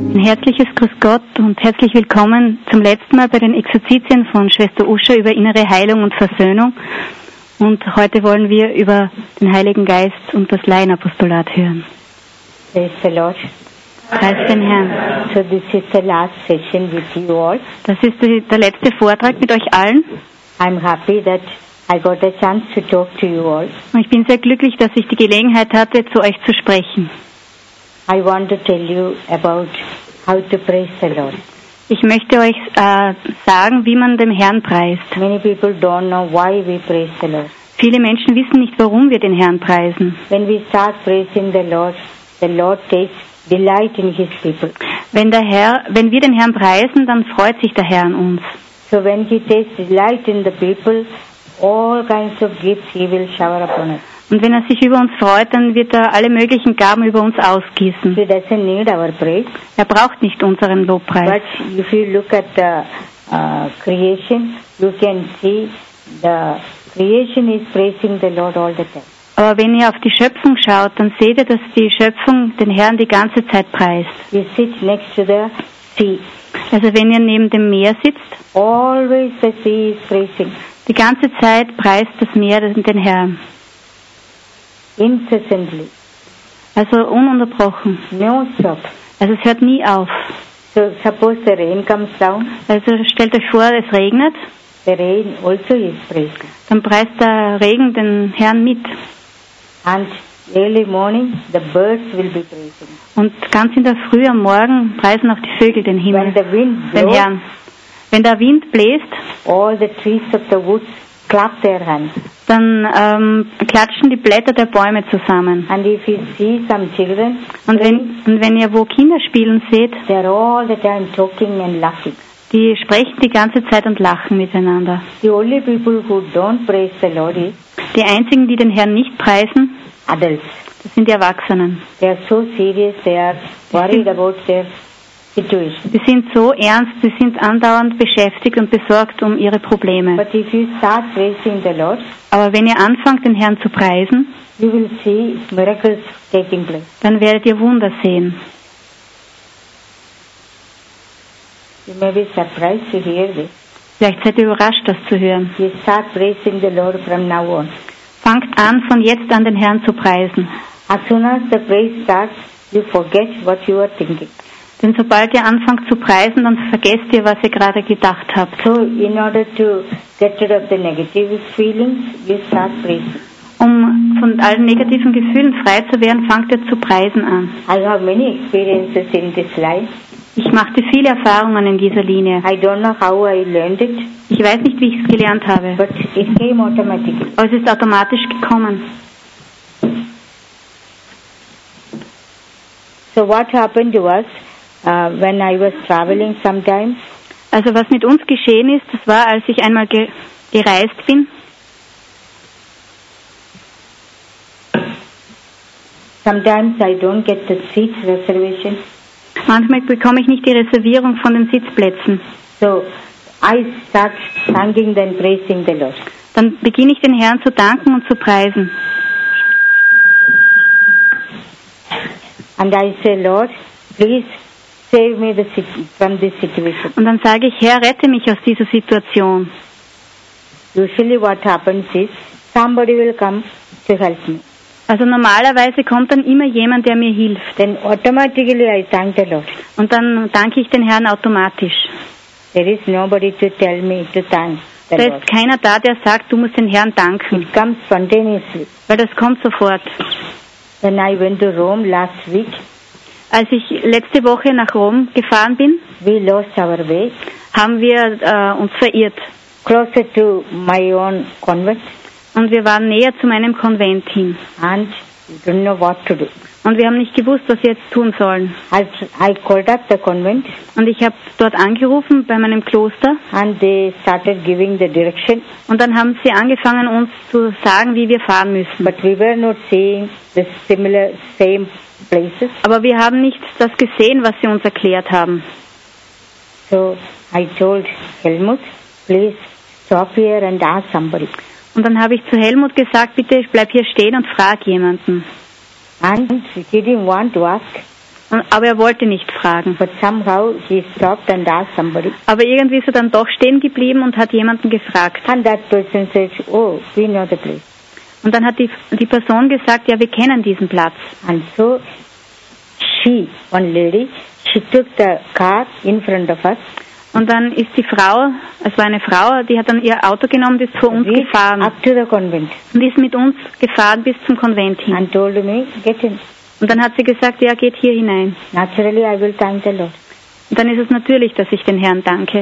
Ein herzliches Grüß Gott und herzlich willkommen zum letzten Mal bei den Exerzitien von Schwester Usha über innere Heilung und Versöhnung. Und heute wollen wir über den Heiligen Geist und das Laienapostolat hören. Praise the Lord. Preis den Herrn. So this is the last session with you all. Das ist der letzte Vortrag mit euch allen. I'm happy that I got a chance to talk to you all. Und ich bin sehr glücklich, dass ich die Gelegenheit hatte, zu euch zu sprechen. I want to tell you about how to praise the Lord. Ich möchte euch sagen, wie man dem Herrn preist. Many people don't know why we praise the Lord. Viele Menschen wissen nicht, warum wir den Herrn preisen. When we start praising the Lord takes delight in His people. Wenn wir den Herrn preisen, dann freut sich der Herr an uns. So when He takes delight in the people, all kinds of gifts He will shower upon us. Und wenn er sich über uns freut, dann wird er alle möglichen Gaben über uns ausgießen. He doesn't need our praise. Er braucht nicht unseren Lobpreis. But if you look at the creation, you can see the creation is praising the Lord all the time. Aber wenn ihr auf die Schöpfung schaut, dann seht ihr, dass die Schöpfung den Herrn die ganze Zeit preist. You sit next to the sea. Also wenn ihr neben dem Meer sitzt, Always the sea is praising. die ganze Zeit preist das Meer den Herrn. Incessantly. Also ununterbrochen. No stop. Also es hört nie auf. So suppose the rain comes down. Also stellt euch vor, es regnet, The rain also is praising. dann preist der Regen den Herrn mit. And early morning, the birds will be praising. Und ganz in der Früh am Morgen preisen auch die Vögel den Himmel, When the wind den blows, Herrn. Wenn der Wind bläst, all the trees of the woods clap their hands. dann klatschen die Blätter der Bäume zusammen. And if you see some children, Und wenn ihr wo Kinder spielen seht, they are all the time talking and laughing. die sprechen die ganze Zeit und lachen miteinander. The only people who don't praise the Lord is Die einzigen, die den Herrn nicht preisen, adults. das sind die Erwachsenen. They are so serious, they are worried about their situation. Die sind so ernst, die sind andauernd beschäftigt und besorgt um ihre Probleme. But if you start praising the Lord, Aber wenn ihr anfangt, den Herrn zu preisen, you will see miracles taking place. dann werdet ihr Wunder sehen. You may be surprised to hear this. Vielleicht seid ihr überrascht, das zu hören. You start praising the Lord from now on. Fangt an, von jetzt an den Herrn zu preisen. As soon as the praise starts, you forget what you are thinking. Denn sobald ihr anfangt zu preisen, dann vergesst ihr, was ihr gerade gedacht habt. So in order to get rid of the negative feelings, you start praising. Um von allen negativen Gefühlen frei zu werden, fangt ihr zu preisen an. I have many experiences in this life. Ich machte viele Erfahrungen in dieser Linie. I don't know how I learned it, Ich weiß nicht, wie ich es gelernt habe, but it came automatically. aber es ist automatisch gekommen. So what happened to us when I was traveling sometimes? Also was mit uns geschehen ist, das war, als ich einmal gereist bin. Sometimes I don't get the seat reservation. Manchmal bekomme ich nicht die Reservierung von den Sitzplätzen. So I start thanking and praising the Lord. Dann beginne ich den Herrn zu danken und zu preisen. And I say, Lord, please save me from this situation. Und dann sage ich, Herr, rette mich aus dieser Situation. Usually what happens is, somebody will come to help me. Also normalerweise kommt dann immer jemand, der mir hilft. Then automatically I thank the Lord. Und dann danke ich den Herrn automatisch. There is nobody to tell me to thank the Da Lord. ist keiner da, der sagt, du musst den Herrn danken. It comes spontaneously. Weil das kommt sofort. When I went to Rome last week, Als ich letzte Woche nach Rom gefahren bin, we lost our way, haben wir uns verirrt. closer to my own convent, Und wir waren näher zu meinem Konvent hin. and we didn't know what to do. Und wir haben nicht gewusst, was wir jetzt tun sollen. I called up the convent, Und ich habe dort angerufen bei meinem Kloster. and they started giving the direction, Und dann haben sie angefangen, uns zu sagen, wie wir fahren müssen. but we were not seeing the same places. Aber wir haben nicht das gesehen, was sie uns erklärt haben. So I told Helmut, please stop here and ask somebody. Und dann habe ich zu Helmut gesagt, bitte bleib hier stehen und frag jemanden. And he didn't want to ask. Aber er wollte nicht fragen. But somehow he stopped and asked somebody. Aber irgendwie ist er dann doch stehen geblieben und hat jemanden gefragt. And that person said, oh, we know the place. Und dann hat die Person gesagt, ja, wir kennen diesen Platz. And so she, one lady, she took the car in front of us. Und dann ist die Frau, es war eine Frau, die hat dann ihr Auto genommen, ist vor uns gefahren. Up to the convent. Und ist mit uns gefahren bis zum Konvent hin. And told me, get in. Und dann hat sie gesagt, ja, geht hier hinein. Naturally, I will thank the Lord. Und dann ist es natürlich, dass ich den Herrn danke.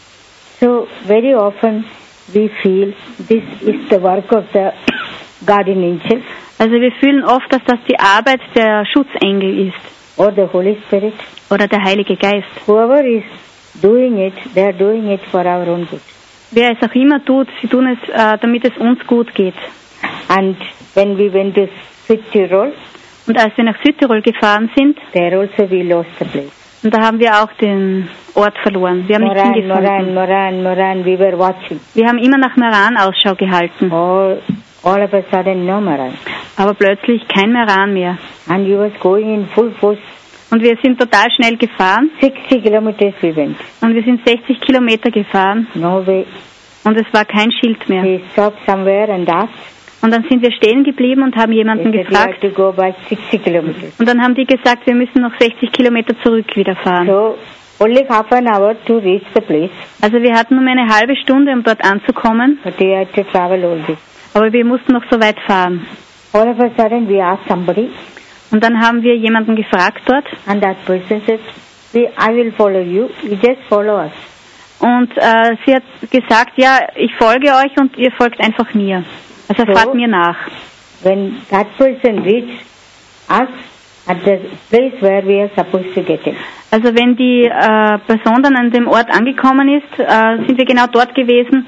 So, very often we feel this is the work of the guardian angel. Also wir fühlen oft, dass das die Arbeit der Schutzengel ist. Or the Holy Spirit. Oder der Heilige Geist. Whoever is doing it, they are doing it for our own good. Wer es auch immer tut, sie tun es, damit es uns gut geht. And when we went to Südtirol, und als wir nach Südtirol gefahren sind, there also we lost the place. Und da haben wir auch den Ort verloren. Wir haben nicht hingefunden. Moran, we were watching. Wir haben immer nach Meran Ausschau gehalten. All of a sudden, no Meran. Aber plötzlich kein Meran mehr. And we was going in full force. Und wir sind total schnell gefahren. 60 kilometers we went. Und wir sind 60 Kilometer gefahren. No way. Und es war kein Schild mehr. We stopped somewhere and asked. Und dann sind wir stehen geblieben und haben jemanden gefragt. To go back 60 kilometers. Und dann haben die gesagt, wir müssen noch 60 Kilometer zurück wieder fahren. So, only half an hour to reach the place. Also wir hatten nur eine halbe Stunde, um dort anzukommen. But we had to travel all this. Aber wir mussten noch so weit fahren. All of a sudden we asked somebody. Und dann haben wir jemanden gefragt dort. And that person said, I will follow you. You just follow us. Und sie hat gesagt, ja, ich folge euch und ihr folgt einfach mir. Also fahrt mir nach. When that person reached us at the place where we are supposed to get in. Also wenn die Person dann an dem Ort angekommen ist, sind wir genau dort gewesen,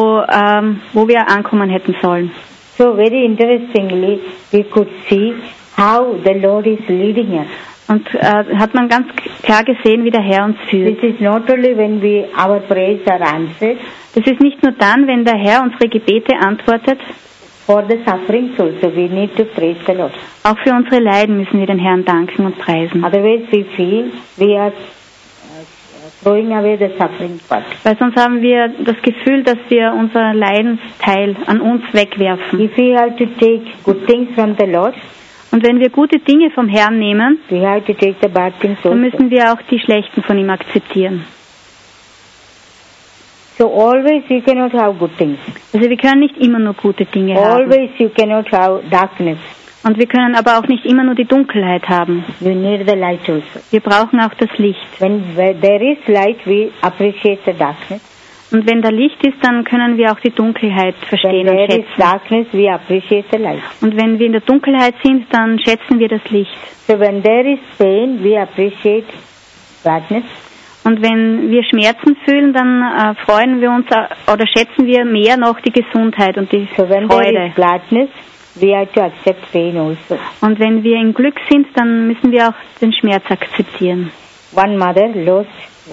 wo wir ankommen hätten sollen. So very interestingly, we could see how the Lord is leading us. Und hat man ganz klar gesehen, wie der Herr uns führt. This is not only when our prayers are answered. Das ist nicht nur dann, wenn der Herr unsere Gebete antwortet. For the sufferings also, we need to praise the Lord. Auch für unsere Leiden müssen wir den Herrn danken und preisen. Otherwise we feel we are throwing away the suffering part. Weil sonst haben wir das Gefühl, dass wir unser Leidensteil an uns wegwerfen. If we have to take good things from the Lord, und wenn wir gute Dinge vom Herrn nehmen, we have to take the bad things also. Dann müssen wir auch die schlechten von ihm akzeptieren. So always you cannot have good things. Also wir können nicht immer nur gute Dinge haben. Always you cannot have darkness. Und wir können aber auch nicht immer nur die Dunkelheit haben. You need the light also. Wir brauchen auch das Licht. When there is light, we appreciate the darkness. Und wenn da Licht ist, dann können wir auch die Dunkelheit verstehen und schätzen. When there is darkness, we appreciate the light. Und wenn wir in der Dunkelheit sind, dann schätzen wir das Licht. So when there is pain, we appreciate gladness. Und wenn wir Schmerzen fühlen, dann freuen wir uns oder schätzen wir mehr noch die Gesundheit und die so when Freude. There is gladness, we have to accept pain also. Und wenn wir im Glück sind, dann müssen wir auch den Schmerz akzeptieren. One mother lost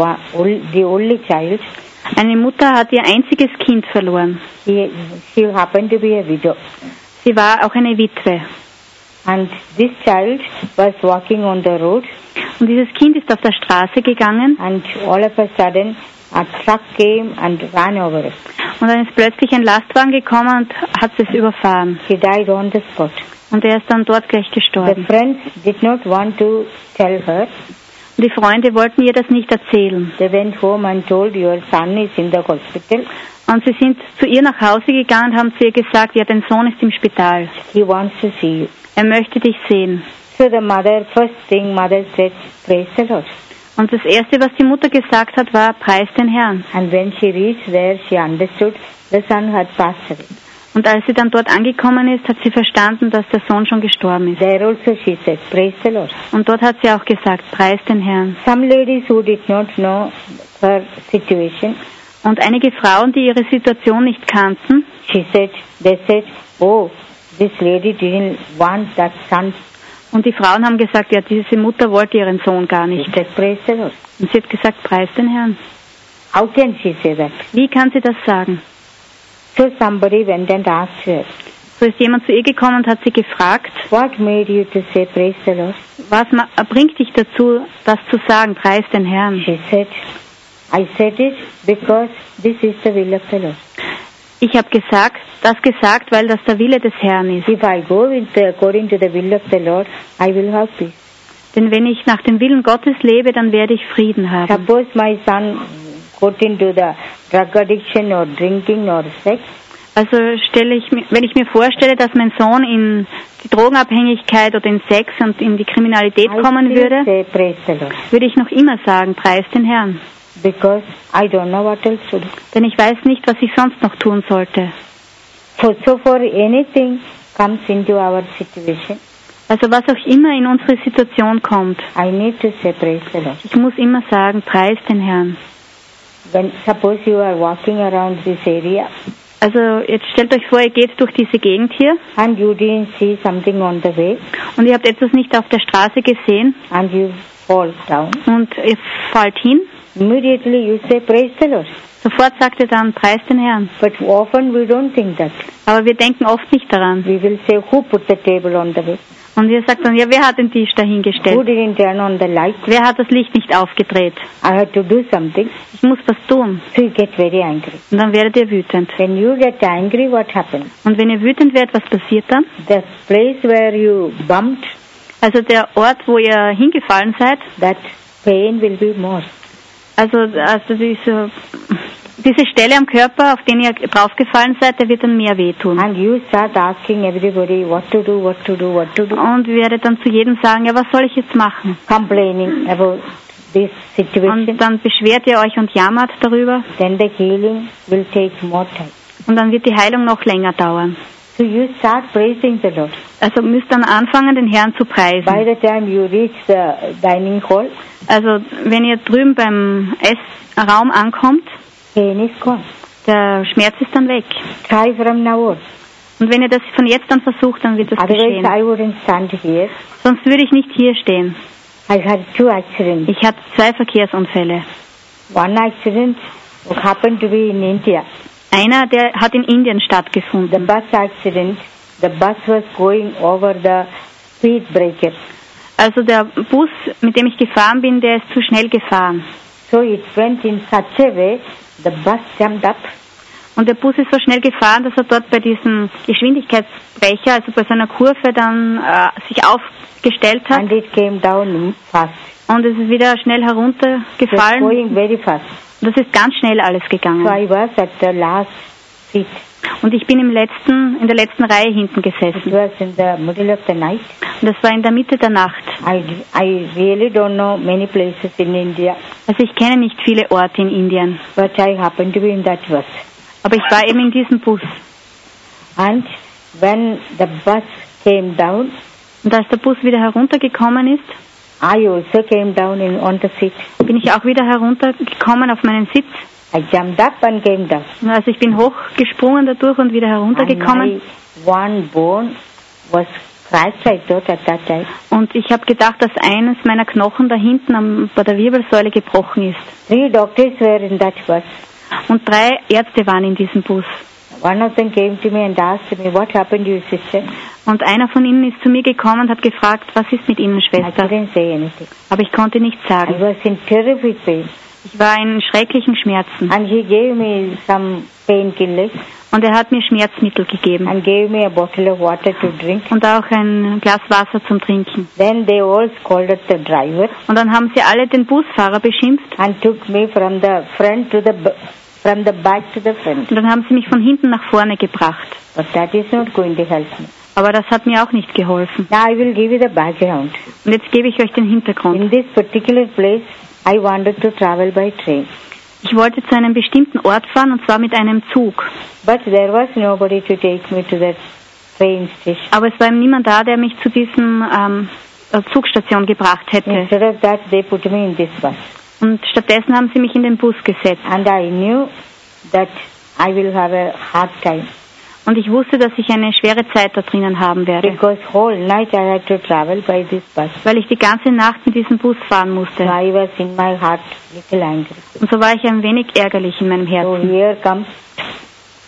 the only child. Eine Mutter hat ihr einziges Kind verloren. She happened to be a widow. Sie war auch eine Witwe. And this child was walking on the road. Und dieses Kind ist auf der Straße gegangen. And all of a sudden a truck came and ran over it. Und dann ist plötzlich ein Lastwagen gekommen und hat es überfahren. He died on the spot. Und er ist dann dort gleich gestorben. The friends did not want to tell her. Und die Freunde wollten ihr das nicht erzählen. They went home and told, your son is in the hospital. Und sie sind zu ihr nach Hause gegangen und haben zu ihr gesagt, ja, dein Sohn ist im Spital. He wants to see you. Er möchte dich sehen. So the first thing mother said, praise the Lord. Und das Erste, was die Mutter gesagt hat, war, preis den Herrn. And when she reached there, she understood the son had passed away. Und als sie dann dort angekommen ist, hat sie verstanden, dass der Sohn schon gestorben ist. There also she said, praise the Lord. Und dort hat sie auch gesagt, preis den Herrn. Some ladies who did not know her situation. Und einige Frauen, die ihre Situation nicht kannten, they said, oh, this lady didn't want that son. Und die Frauen haben gesagt, ja, diese Mutter wollte ihren Sohn gar nicht. She said, praise the Lord. Und sie hat gesagt, preis den Herrn. How can she say that? Wie kann sie das sagen? So somebody went and asked her. So ist jemand zu ihr gekommen und hat sie gefragt, what made you to say praise the Lord? was bringt dich dazu, das zu sagen, preis den Herrn? She said, I said it because this is the will of the Lord. Ich habe das gesagt, weil das der Wille des Herrn ist. If I go according to the will of the Lord, I will have peace. Denn wenn ich nach dem Willen Gottes lebe, dann werde ich Frieden haben. Suppose my son got into the drug addiction or drinking or sex. Also wenn ich mir vorstelle, dass mein Sohn in die Drogenabhängigkeit oder in Sex und in die Kriminalität kommen würde, würde ich noch immer sagen, preis den Herrn. Because I don't know what else to do. Denn ich weiß nicht, was ich sonst noch tun sollte. So for anything comes into our situation, also was auch immer in unsere Situation kommt, I need to say praise the Lord. Ich muss immer sagen, preis den Herrn. When suppose you are walking around this area, also jetzt stellt euch vor, ihr geht durch diese Gegend hier and you didn't see something on the way, und ihr habt etwas nicht auf der Straße gesehen and you fall down, und ihr fallt hin. Immediately you say praise the Lord. Sofort sagt ihr dann, preis den Herrn. But often we don't think that. Aber wir denken oft nicht daran. We will say, who put the table on the way? Und ihr sagt dann, ja, wer hat den Tisch dahingestellt? Who didn't turn on the light? Wer hat das Licht nicht aufgedreht? I had to do something. Ich muss was tun. So you get very angry. Und dann werdet ihr wütend. When you get angry, what happens? Und wenn ihr wütend werdet, was passiert dann? The place where you bumped, also der Ort, wo ihr hingefallen seid, that pain will be more. Also diese Stelle am Körper, auf den ihr draufgefallen seid, der wird dann mehr wehtun. And you start asking everybody what to do. Und werdet dann zu jedem sagen, ja, was soll ich jetzt machen? Complaining about this situation. Und dann beschwert ihr euch und jammert darüber. Then the healing will take more time. Und dann wird die Heilung noch länger dauern. So you start praising the Lord. Also müsst dann anfangen, den Herrn zu preisen. By the time you reach the dining hall, also wenn ihr drüben beim Essraum ankommt, pain is gone. Der Schmerz ist dann weg. Try from now on. Und wenn ihr das von jetzt an versucht, dann wird das geschehen. I wouldn't stand here. Sonst würde ich nicht hier stehen. I had 2 accidents. Ich hatte 2 Verkehrsunfälle. One accident happened to be in India. Einer, der hat in Indien stattgefunden. The bus accident, the bus was going over the speed breaker. Also der Bus, mit dem ich gefahren bin, der ist zu schnell gefahren. So it went in such a way, the bus jumped up. Und der Bus ist so schnell gefahren, dass er dort bei diesem Geschwindigkeitsbrecher, also bei seiner Kurve, dann sich aufgestellt hat. And it came down fast. Und es ist wieder schnell heruntergefallen. It was going very fast. Das ist ganz schnell alles gegangen. So I was at the last seat. Und ich bin in der letzten Reihe hinten gesessen. It was in the middle of the night. Und das war in der Mitte der Nacht. I really don't know many places in India. Also ich kenne nicht viele Orte in Indien. But I happened to be in that bus. Aber ich war eben in diesem Bus. And when the bus came down, und als der Bus wieder heruntergekommen ist, I also came down on the seat. Bin ich auch wieder heruntergekommen auf meinen Sitz. I jumped up and came down. Also ich bin hochgesprungen dadurch und wieder heruntergekommen. And my one bone was cracked, I thought at that time. Und ich habe gedacht, dass eines meiner Knochen da hinten bei der Wirbelsäule gebrochen ist. 3 doctors were in that bus. Und 3 Ärzte waren in diesem Bus. One of them came to me and asked me, what happened to your sister? Und einer von ihnen ist zu mir gekommen und hat gefragt, was ist mit Ihnen, Schwester? I couldn't say anything. Aber ich konnte nichts sagen. I was in terrific pain. Ich war in schrecklichen Schmerzen. And he gave me some painkillers. Und er hat mir Schmerzmittel gegeben. And gave me a bottle of water to drink. Und auch ein Glas Wasser zum Trinken. Then they all scolded the driver. Und dann haben sie alle den Busfahrer beschimpft. And took me from the front to from the back to the front. Und dann haben sie mich von hinten nach vorne gebracht. But that is not going to help me. Aber das hat mir auch nicht geholfen. Now I will give you the background. Und jetzt gebe ich euch den Hintergrund. In this particular place, I wanted to travel by train. Ich wollte zu einem bestimmten Ort fahren, und zwar mit einem Zug. But there was nobody to take me to the train station. Aber es war eben niemand da, der mich zu diesem Zugstation gebracht hätte. Instead of that, they put me in this bus. Und stattdessen haben sie mich in den Bus gesetzt. And I knew that I will have a hard time. Und ich wusste, dass ich eine schwere Zeit da drinnen haben werde. Because whole night I had to travel by this bus. Weil ich die ganze Nacht mit diesem Bus fahren musste. So I was in my heart little angry. Und so war ich ein wenig ärgerlich in meinem Herzen. So here comes.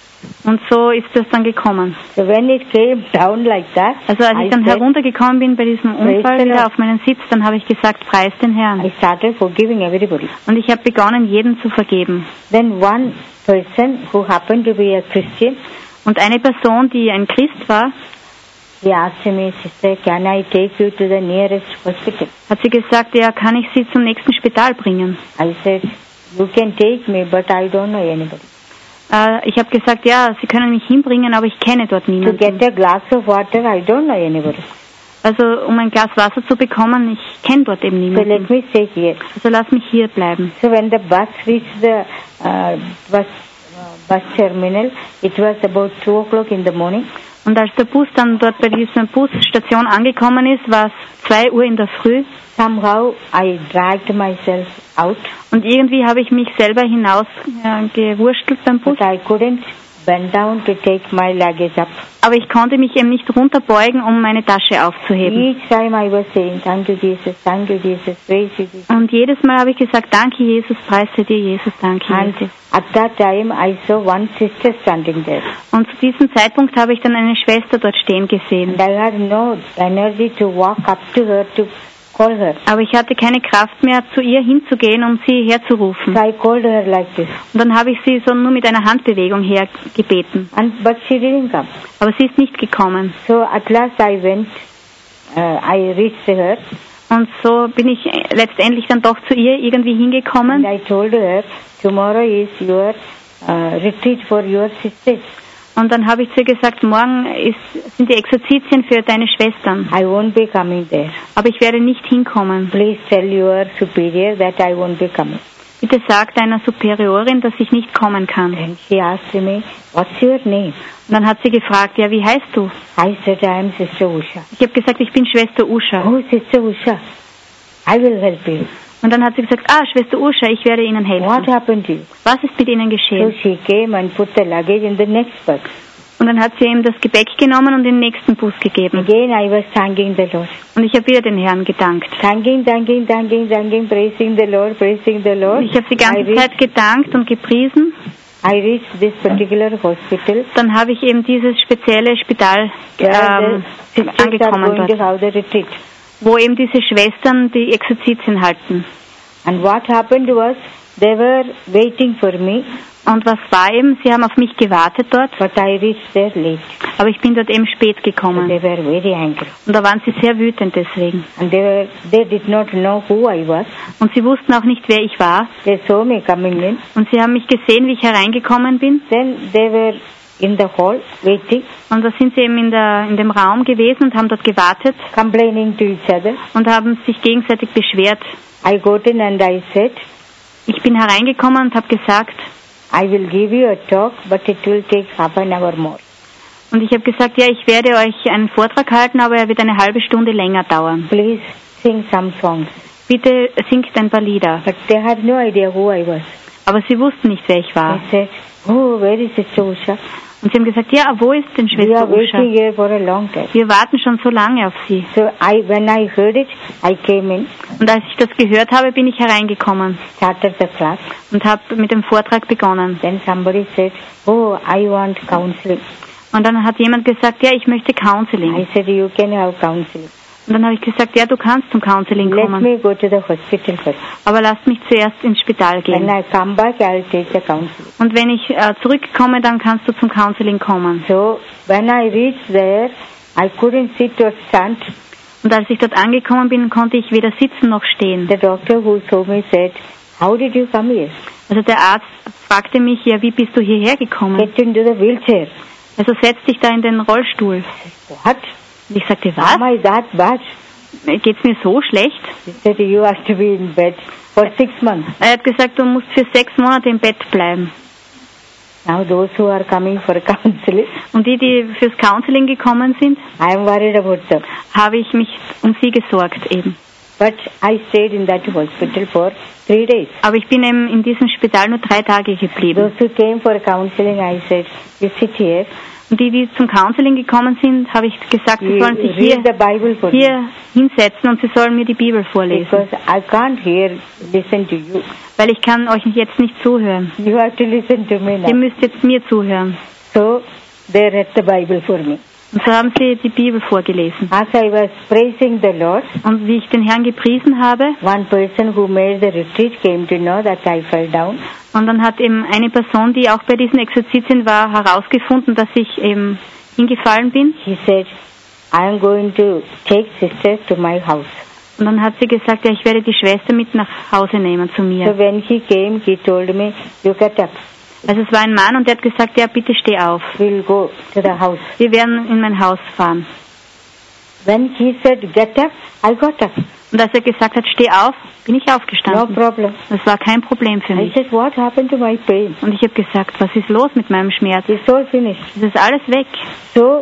Und so ist das dann gekommen. So when it came down like that, Also als ich dann heruntergekommen bin bei diesem Unfall wieder auf meinen Sitz, dann habe ich gesagt, preis den Herrn. I started forgiving everybody. Und ich habe begonnen, jedem zu vergeben. Then one person who happened to be a Christian, Und eine Person, die ein Christ war, he asked me, Sister, can I take you to the nearest hospital? hat sie gesagt, ja, kann ich Sie zum nächsten Spital bringen? I said, you can take me, but I don't know anybody. Ich habe gesagt, ja, Sie können mich hinbringen, aber ich kenne dort To niemanden. get a glass of water, I don't know anybody. Also um ein Glas Wasser zu bekommen, ich kenne dort eben So niemanden. let me stay here. Also lass mich hier bleiben. So when the bus reached the bus terminal, it was about 2 o'clock in the morning. Und als der Bus dann dort bei dieser Busstation angekommen ist, war es 2 Uhr in der Früh. Somehow I dragged myself out, Und irgendwie habe ich mich selber hinaus gewurstelt beim Bus. but I couldn't bend down to take my luggage up. Aber ich konnte mich eben nicht runterbeugen, um meine Tasche aufzuheben. Each time I was saying, thank you Jesus, praise you Jesus. Und jedes Mal habe ich gesagt, danke Jesus, preise dir Jesus, danke And Jesus. at that time I saw one sister standing there. Und zu diesem Zeitpunkt habe ich dann eine Schwester dort stehen gesehen. And I had no energy to walk up to her to call her. Aber ich hatte keine Kraft mehr, zu ihr hinzugehen, um sie herzurufen. So I called her like this. Und dann habe ich sie so nur mit einer Handbewegung hergebeten. But she didn't come. Aber sie ist nicht gekommen. So at last I went, I reached her. Und so bin ich letztendlich dann doch zu ihr irgendwie hingekommen. And I told her, tomorrow is your retreat for your sisters. Und dann habe ich zu ihr gesagt, morgen sind die Exerzitien für deine Schwestern. I won't be coming there. Aber ich werde nicht hinkommen. Please tell your superior that I won't be coming. Bitte sag deiner Superiorin, dass ich nicht kommen kann. Then she asked me, what's your name? Und dann hat sie gefragt, ja, wie heißt du? I said, I am Sister Usha. Ich habe gesagt, ich bin Schwester Usha. Oh, Sister Usha, I will help you. Und dann hat sie gesagt, Schwester Usha, ich werde Ihnen helfen. What happened to you? Was ist mit Ihnen So geschehen? she came and put the luggage in the next bus. Und dann hat sie ihm das Gepäck genommen und den nächsten Bus gegeben. Again I was thanking the Lord. Und ich habe wieder den Herrn gedankt. Thanking, praising the Lord. Und ich habe die ganze Zeit gedankt und gepriesen. I reached this particular hospital. Dann habe ich eben dieses spezielle Spital Where the sisters are angekommen going to dort, have the retreat. wo eben diese Schwestern die Exerzitien halten. And what happened was, they were waiting for me, Und was war eben? Sie haben auf mich gewartet dort, but I reached there late. aber ich bin dort eben spät So gekommen. they were very angry. Und da waren sie sehr wütend deswegen. And they did not know who I was. Und sie wussten auch nicht, wer ich war. They saw me coming in. Und sie haben mich gesehen, wie ich hereingekommen bin. Then they were in the hall waiting, Und da sind sie eben in dem Raum gewesen und haben dort gewartet complaining to each other. und haben sich gegenseitig beschwert. I got in and I said, Ich bin hereingekommen und habe gesagt, I will give you a talk, but it will take half an hour more. und ich habe gesagt, ja, ich werde euch einen Vortrag halten, aber er wird eine halbe Stunde länger dauern. Please sing some songs. Bitte singt ein paar Lieder. But they had no idea who I was. Aber sie wussten nicht, wer ich war. I said, oh, where is Sister Usha? Und sie haben gesagt, ja, wo ist denn We Schwester are waiting Usha? here for a long time. Wir warten schon so lange auf sie. So when I heard it, I came in, Und als ich das gehört habe, bin ich hereingekommen started the class. und habe mit dem Vortrag begonnen. Then somebody said, oh, I want counseling. Und dann hat jemand gesagt, ja, ich möchte Counseling. I said, you can have counseling. Und dann habe ich gesagt, ja, du kannst zum Counseling Let kommen. me go to the hospital first. Aber lasst mich zuerst ins Spital When gehen. I come back, I'll take the counseling. Und wenn ich zurückkomme, dann kannst du zum Counseling kommen. So when I reached there, I couldn't sit or stand. Und als ich dort angekommen bin, konnte ich weder sitzen noch stehen. The doctor who saw me said, how did you come here? Also der Arzt fragte mich, ja, wie bist du hierher gekommen? Get into the wheelchair. Also setz dich da in den Rollstuhl. What? Und ich sagte, Am was? I that bad? Geht's mir so schlecht? He said, you have to be in bed for 6 months. Er hat gesagt, du musst für 6 Monate im Bett bleiben. Now those who are coming for counseling, Und die fürs Counseling gekommen sind, I am worried about them. habe ich mich um sie gesorgt eben. But I stayed in that hospital for 3 days. Aber ich bin eben in diesem Spital nur 3 Tage geblieben. Those who came for counseling, I said, you sit here, Und die zum Counseling gekommen sind, habe ich gesagt, sie you sollen sich read the Bible for me. hier hinsetzen und sie sollen mir die Bibel vorlesen. Because I can't listen to you. Weil ich kann euch jetzt nicht zuhören. You have to listen to me Ihr now. müsst jetzt mir zuhören. So they read the Bible for me. Und so haben sie die Bibel vorgelesen. As I was praising the Lord, Und wie ich den Herrn gepriesen habe, one person who made the retreat came to know that I fell down. und dann hat eben eine Person, die auch bei diesen Exerzitien war, herausgefunden, dass ich eben hingefallen bin. He said, I am going to take sister to my house. Und dann hat sie gesagt, ja, ich werde die Schwester mit nach Hause nehmen zu So mir. when he came, he told me, you get up. Also es war ein Mann und der hat gesagt, ja, bitte steh auf. We'll go to the house. Wir werden in mein Haus fahren. When he said, get up, I got up. Und als er gesagt hat, steh auf, bin ich No aufgestanden. problem. Das war kein Problem für I mich. said, what happened to my pain? Und ich habe gesagt, was ist los mit meinem Schmerz? It's all finished. Es ist alles weg. So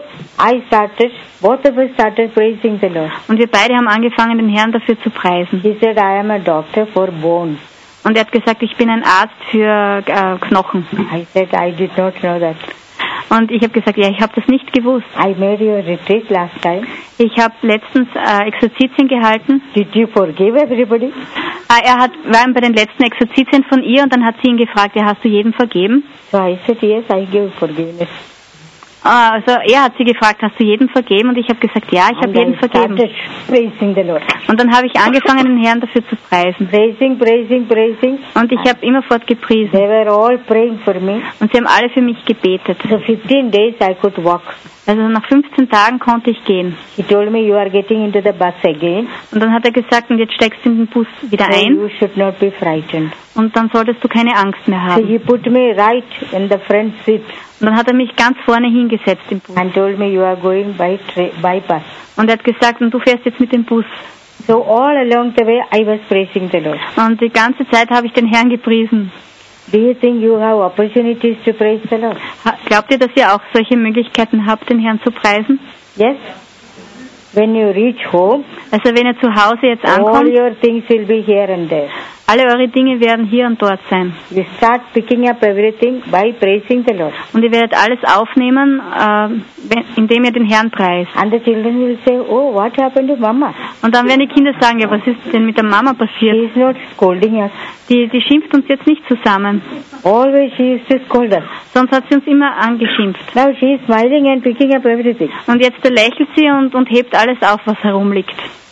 both of us started praising the Lord. Und wir beide haben angefangen, den Herrn dafür zu preisen. He said, I am a doctor for bones. Und er hat gesagt, ich bin ein Arzt für Knochen. I said, I did not know that. Und ich habe gesagt, ja, ich habe das nicht gewusst. I made your retreat last time. Ich habe letztens Exerzitien gehalten. Did you forgive everybody? War bei den letzten Exerzitien von ihr und dann hat sie ihn gefragt, ja, hast du jedem vergeben? So I said, yes, I give forgiveness. Also er hat sie gefragt, hast du jedem vergeben? Und ich habe gesagt, ja, ich habe jedem vergeben. Started praising the Lord. Und dann habe ich angefangen, den Herrn dafür zu preisen. Praising. Und ich habe immerfort gepriesen. They were all praying for me. Und sie haben alle für mich gebetet. So 15 days I could walk. Also nach 15 Tagen konnte ich gehen. He told me, you are getting into the bus again. Und dann hat er gesagt, und jetzt steigst du in den Bus wieder So ein. you should not be frightened. Und dann solltest du keine Angst mehr So haben. he put me right in the front seat Und dann hat er mich ganz vorne hingesetzt im Bus. and told me, you are going by bus. Und er hat gesagt, und du fährst jetzt mit dem Bus. So all along the way I was praising the Lord. Und die ganze Zeit habe ich den Herrn gepriesen. Do you think you have opportunities to praise the Lord? Glaubt ihr, dass ihr auch solche Möglichkeiten habt, den Herrn zu preisen? Yes. When you reach home, Also wenn ihr zu Hause jetzt all ankommt, your things will be here and there. alle eure Dinge werden hier und dort sein. You start picking up everything by praising the Lord. Und ihr werdet alles aufnehmen, indem ihr den Herrn preist. And the children will say, oh, what happened to Mama? Und dann werden die Kinder sagen, ja, was ist denn mit der Mama She passiert? is not scolding us. Die schimpft uns jetzt nicht zusammen. Always she used to scold us. Sonst hat sie uns immer angeschimpft. Now she is smiling and picking up everything. Und jetzt lächelt sie und hebt alles auf, was herumliegt.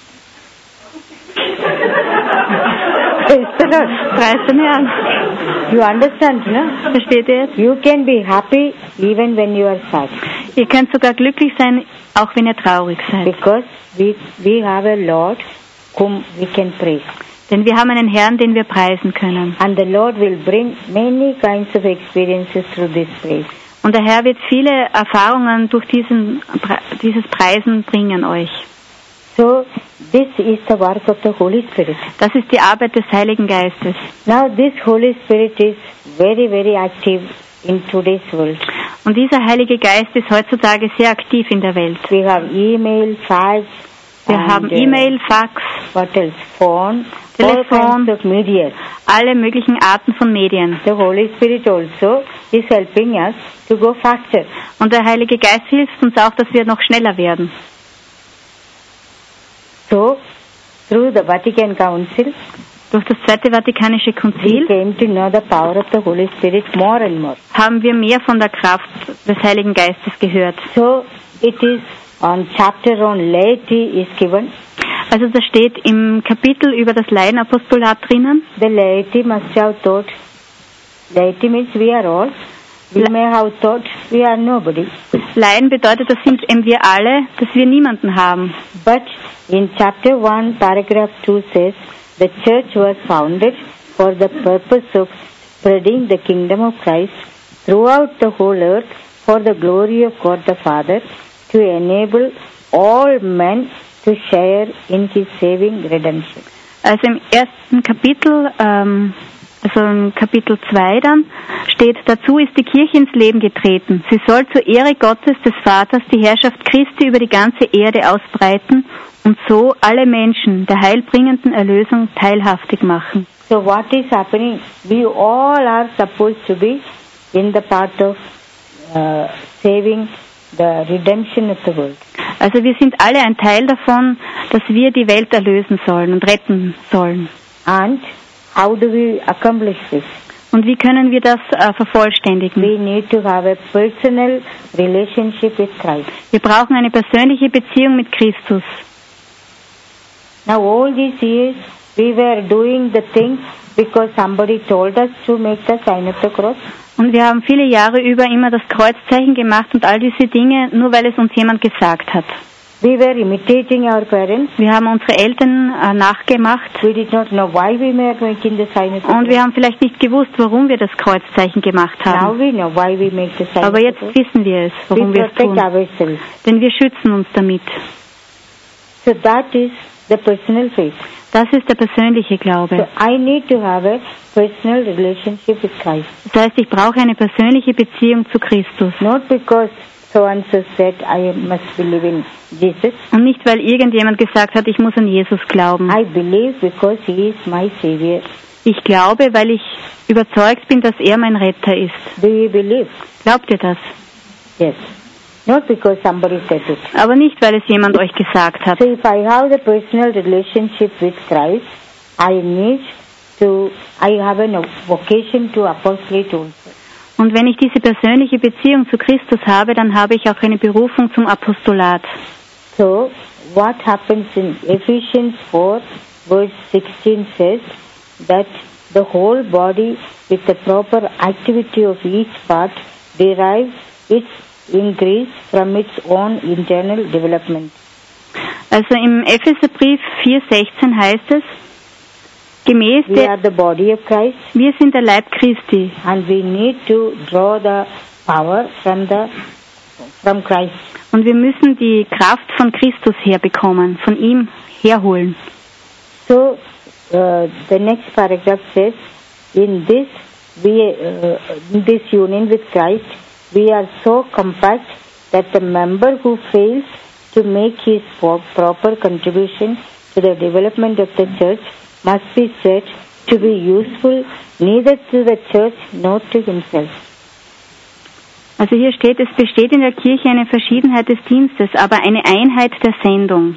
Praise the Lord. Preist den Herrn. You understand, no? Versteht ihr jetzt? You can be happy even when you are sad. Ihr könnt sogar glücklich sein, auch wenn ihr traurig seid. Because we have a Lord whom we can praise. Denn wir haben einen Herrn, den wir preisen können. And the Lord will bring many kinds of experiences through this praise. Und der Herr wird viele Erfahrungen durch dieses Preisen bringen euch. So, this is the work of the Holy Spirit. Das ist die Arbeit des Heiligen Geistes. Now, this Holy Spirit is very, very active in today's world. Und dieser Heilige Geist ist heutzutage sehr aktiv in der Welt. We have email, fax. Wir haben E-Mail, Fax, What else? Phone. Telefon. All kinds of media. alle möglichen Arten von Medien. The Holy Spirit also is helping us to go faster. Und der Heilige Geist hilft uns auch, dass wir noch schneller werden. So, through the Vatican Council, Durch das Zweite Vatikanische we Konzil came to know the power of the Holy Spirit more and more. haben wir mehr von der Kraft des Heiligen Geistes gehört. So, it is on chapter on laity is given. Also da steht im Kapitel über das Laienapostolat drinnen. The laity must have thought. Laity means we are all. We may have thought we are nobody. Laien bedeutet, das sind eben wir alle, dass wir niemanden haben. But in chapter 1, paragraph 2 says, the church was founded for the purpose of spreading the kingdom of Christ throughout the whole earth for the glory of God the Father, to enable all men to share in His saving redemption. Also im ersten Kapitel, also in Kapitel 2 dann, steht, dazu ist die Kirche ins Leben getreten. Sie soll zur Ehre Gottes des Vaters die Herrschaft Christi über die ganze Erde ausbreiten und so alle Menschen der heilbringenden Erlösung teilhaftig machen. So what is happening? We all are supposed to be in the part of saving the redemption of the world. Also wir sind alle ein Teil davon, dass wir die Welt erlösen sollen und retten sollen. And how do we accomplish this? Und wie können wir das vervollständigen? We need to have a personal relationship with Christ. Wir brauchen eine persönliche Beziehung mit Christus. Now all these years we were doing the things because somebody told us to make the sign of the cross. Und wir haben viele Jahre über immer das Kreuzzeichen gemacht und all diese Dinge, nur weil es uns jemand gesagt hat. We were imitating our parents. Wir haben unsere Eltern nachgemacht. We did not know why we were making the sign of the cross. Und wir haben vielleicht nicht gewusst, warum wir das Kreuzzeichen gemacht Now haben. we know why we make the sign Aber of the jetzt cross. wissen wir es, warum We wir es protect tun. ourselves. Denn wir schützen uns damit. So that is the personal faith. Das ist der persönliche So Glaube. I need to have a personal relationship with Christ. Das heißt, ich brauche eine persönliche Beziehung zu Christus. Not because so and so said I must believe in Jesus. Und nicht, weil irgendjemand gesagt hat, ich muss an Jesus glauben. I believe because He is my Savior. Ich glaube, weil ich überzeugt bin, dass er mein Retter ist. Do you believe? Glaubt ihr das? Yes. Not because somebody said it. Aber nicht, weil es jemand euch gesagt hat. So if I have the personal relationship with Christ, I have a vocation to apostolate also. Und wenn ich diese persönliche Beziehung zu Christus habe, dann habe ich auch eine Berufung zum Apostolat. So what happens in Ephesians 4 verse 16 says that the whole body with the proper activity of each part derives its increase from its own internal development. Also im Epheserbrief 4,16 heißt es, gemäß We are the body of Christ wir sind der Leib Christi and we need to draw the power from Christ. und wir müssen die Kraft von Christus herbekommen, von ihm herholen. So the next paragraph says, in this union with Christ, we are so compact that the member who fails to make his proper contribution to the development of the church must be said to be useful neither to the church nor to himself. Also hier steht, es besteht in der Kirche eine Verschiedenheit des Dienstes, aber eine Einheit der Sendung.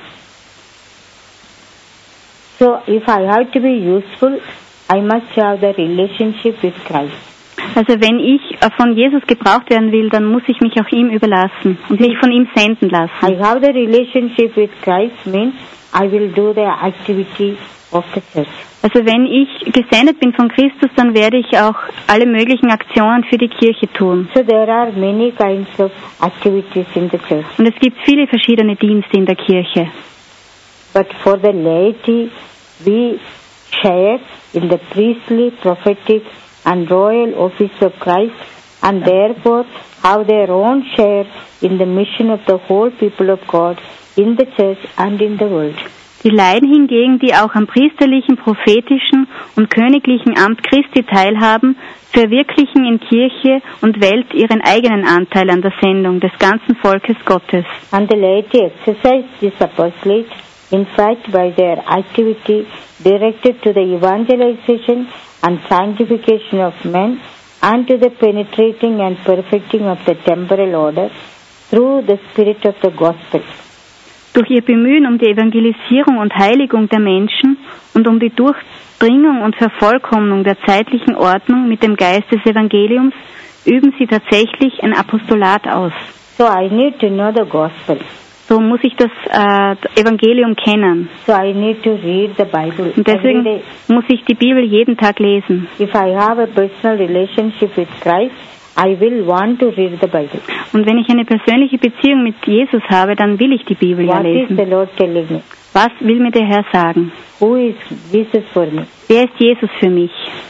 So if I have to be useful, I must have the relationship with Christ. Also wenn ich von Jesus gebraucht werden will, dann muss ich mich auch ihm überlassen und mich von ihm senden lassen. I have the relationship with Christ means I will do the activity of the church. Also wenn ich gesendet bin von Christus, dann werde ich auch alle möglichen Aktionen für die Kirche tun. So there are many kinds of activities in the church. Und es gibt viele verschiedene Dienste in der Kirche. But for the laity, we share in the priestly, prophetic and royal office of Christ and therefore have their own share in the mission of the whole people of God in the church and in the world. Die Laien hingegen, die auch am priesterlichen, prophetischen und königlichen Amt Christi teilhaben, verwirklichen in Kirche und Welt ihren eigenen Anteil an der Sendung des ganzen Volkes Gottes. And the laity exercise this apostolate, in fact, by their activity directed to the evangelization and sanctification of men and to the penetrating and perfecting of the temporal order through the spirit of the gospel. Durch ihr Bemühen um die Evangelisierung und Heiligung der Menschen und um die Durchdringung und Vervollkommnung der zeitlichen Ordnung mit dem Geist des Evangeliums üben sie tatsächlich ein Apostolat aus. So I need to know the gospel. So muss ich das Evangelium kennen. So I need to read the Bible Und every deswegen day. muss ich die Bibel jeden Tag lesen. If I have a personal relationship with Christ, I will want to read the Bible. Und wenn ich eine persönliche Beziehung mit Jesus habe, dann will ich die Bibel ja What is the lesen. Lord telling me? Was will mir der Herr sagen? Who is Jesus for me? Wer ist Jesus für mich?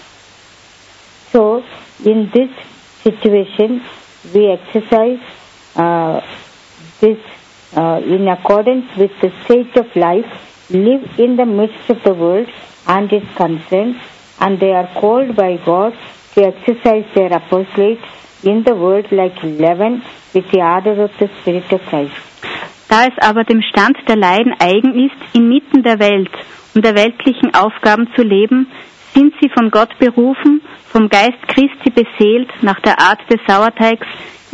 So, in this situation, we exercise this in accordance with the state of life, live in the midst of the world and its concerns, and they are called by God to exercise their apostolate in the world like leaven with the ardor of the Spirit of Christ. Da es aber dem Stand der Leiden eigen ist, inmitten der Welt und der weltlichen Aufgaben zu leben, sind sie von Gott berufen, vom Geist Christi beseelt, nach der Art des Sauerteigs,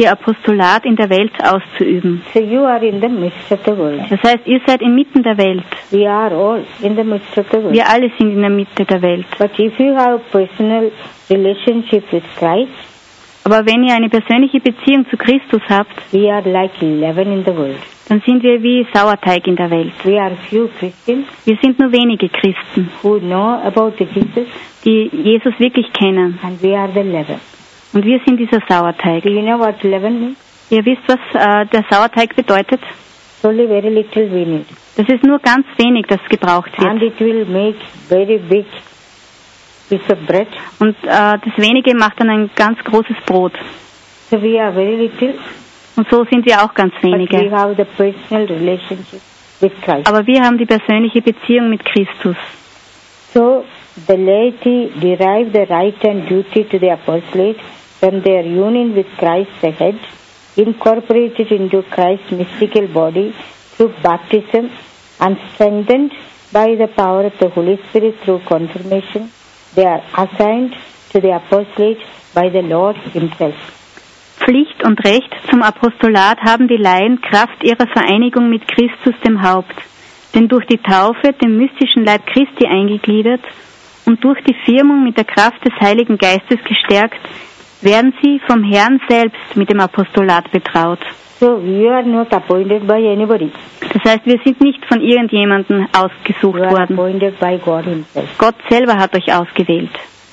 ihr Apostolat in der Welt auszuüben. So you are in the midst of the world. Das heißt, ihr seid inmitten der Welt. We are all in the midst of the world. Wir alle sind in der Mitte der Welt. But if you have personal relationship with Christ, Aber wenn ihr eine persönliche Beziehung zu Christus habt, we are like leaven in the world. dann sind wir wie Sauerteig in der Welt. We are few Christians Wir sind nur wenige Christen, who know about Jesus, die Jesus wirklich kennen. and we are the leaven. Und wir sind dieser Sauerteig. Do you know what leaven means? Ihr wisst, was der Sauerteig bedeutet? Only very little we need. Das ist nur ganz wenig, das gebraucht And wird. it will make very big piece of bread. Und das Wenige macht dann ein ganz großes Brot. So we are very little, Und so sind wir auch ganz but we wenige. have the personal relationship with Christ. Aber wir haben die persönliche Beziehung mit Christus. So the laity derive the right and duty to the apostolate from their union with Christ the head, incorporated into Christ's mystical body through baptism and strengthened by the power of the Holy Spirit through confirmation. They are assigned to the apostolate by the Lord Himself. Pflicht und Recht zum Apostolat haben die Laien Kraft ihrer Vereinigung mit Christus dem Haupt, denn durch die Taufe dem mystischen Leib Christi eingegliedert und durch die Firmung mit der Kraft des Heiligen Geistes gestärkt, werden sie vom Herrn selbst mit dem Apostolat betraut. So we are not appointed by anybody. Das heißt, wir sind nicht von irgendjemandem ausgesucht We are worden. appointed by God Himself. Gott selber hat euch ausgewählt.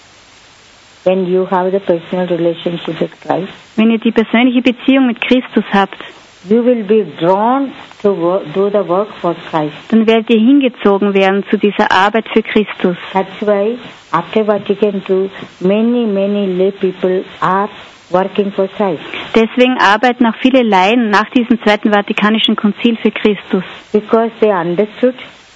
When you have the personal relationship with Christ, Wenn ihr die persönliche Beziehung mit Christus habt, you will be drawn to do the work for Christ. dann werdet ihr hingezogen werden zu dieser Arbeit für Christus. That's why after Vatican II, many lay people are working for Christ. Deswegen arbeiten auch viele Laien nach diesem Zweiten Vatikanischen Konzil für Christus. Because they understood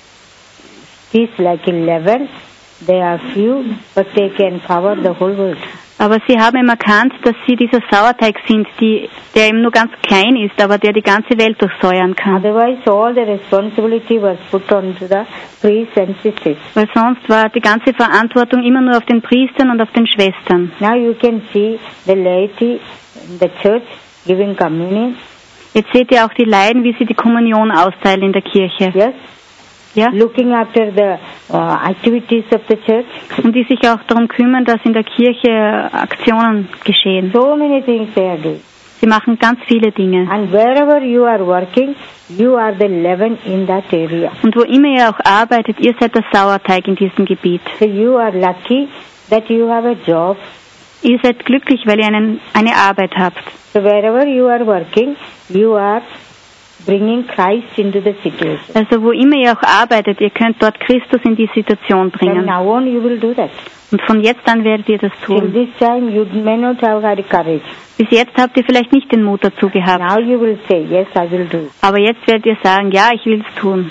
peace like 11, they are few, but they can cover the whole world. Aber sie haben eben erkannt, dass sie dieser Sauerteig sind, der eben nur ganz klein ist, aber der die ganze Welt durchsäuern kann. Otherwise, all the responsibility was put on to the priests and sisters. Weil sonst war die ganze Verantwortung immer nur auf den Priestern und auf den Schwestern. Now you can see the laity in the church giving communion. Jetzt seht ihr auch die Laien, wie sie die Kommunion austeilen in der Kirche. Yes, Ja? looking after the activities of the church. Und die sich auch darum kümmern, dass in der Kirche Aktionen geschehen. So many things they are doing. Sie machen ganz viele Dinge. And wherever you are working, you are the leaven in that area. Und wo immer ihr auch arbeitet, ihr seid der Sauerteig in diesem Gebiet. So you are lucky that you have a job. Ihr seid glücklich, weil ihr eine Arbeit habt. So wherever you are working, you are bringing Christ into the situation. Also wo immer ihr auch arbeitet, ihr könnt dort Christus in die Situation From bringen. now on you will do that. Und von jetzt an werdet ihr das Till tun. this time you may not have had courage. Bis jetzt habt ihr vielleicht nicht den Mut dazu gehabt. Now you will say, yes, I will do it. Aber jetzt werdet ihr sagen, ja, ich will es tun.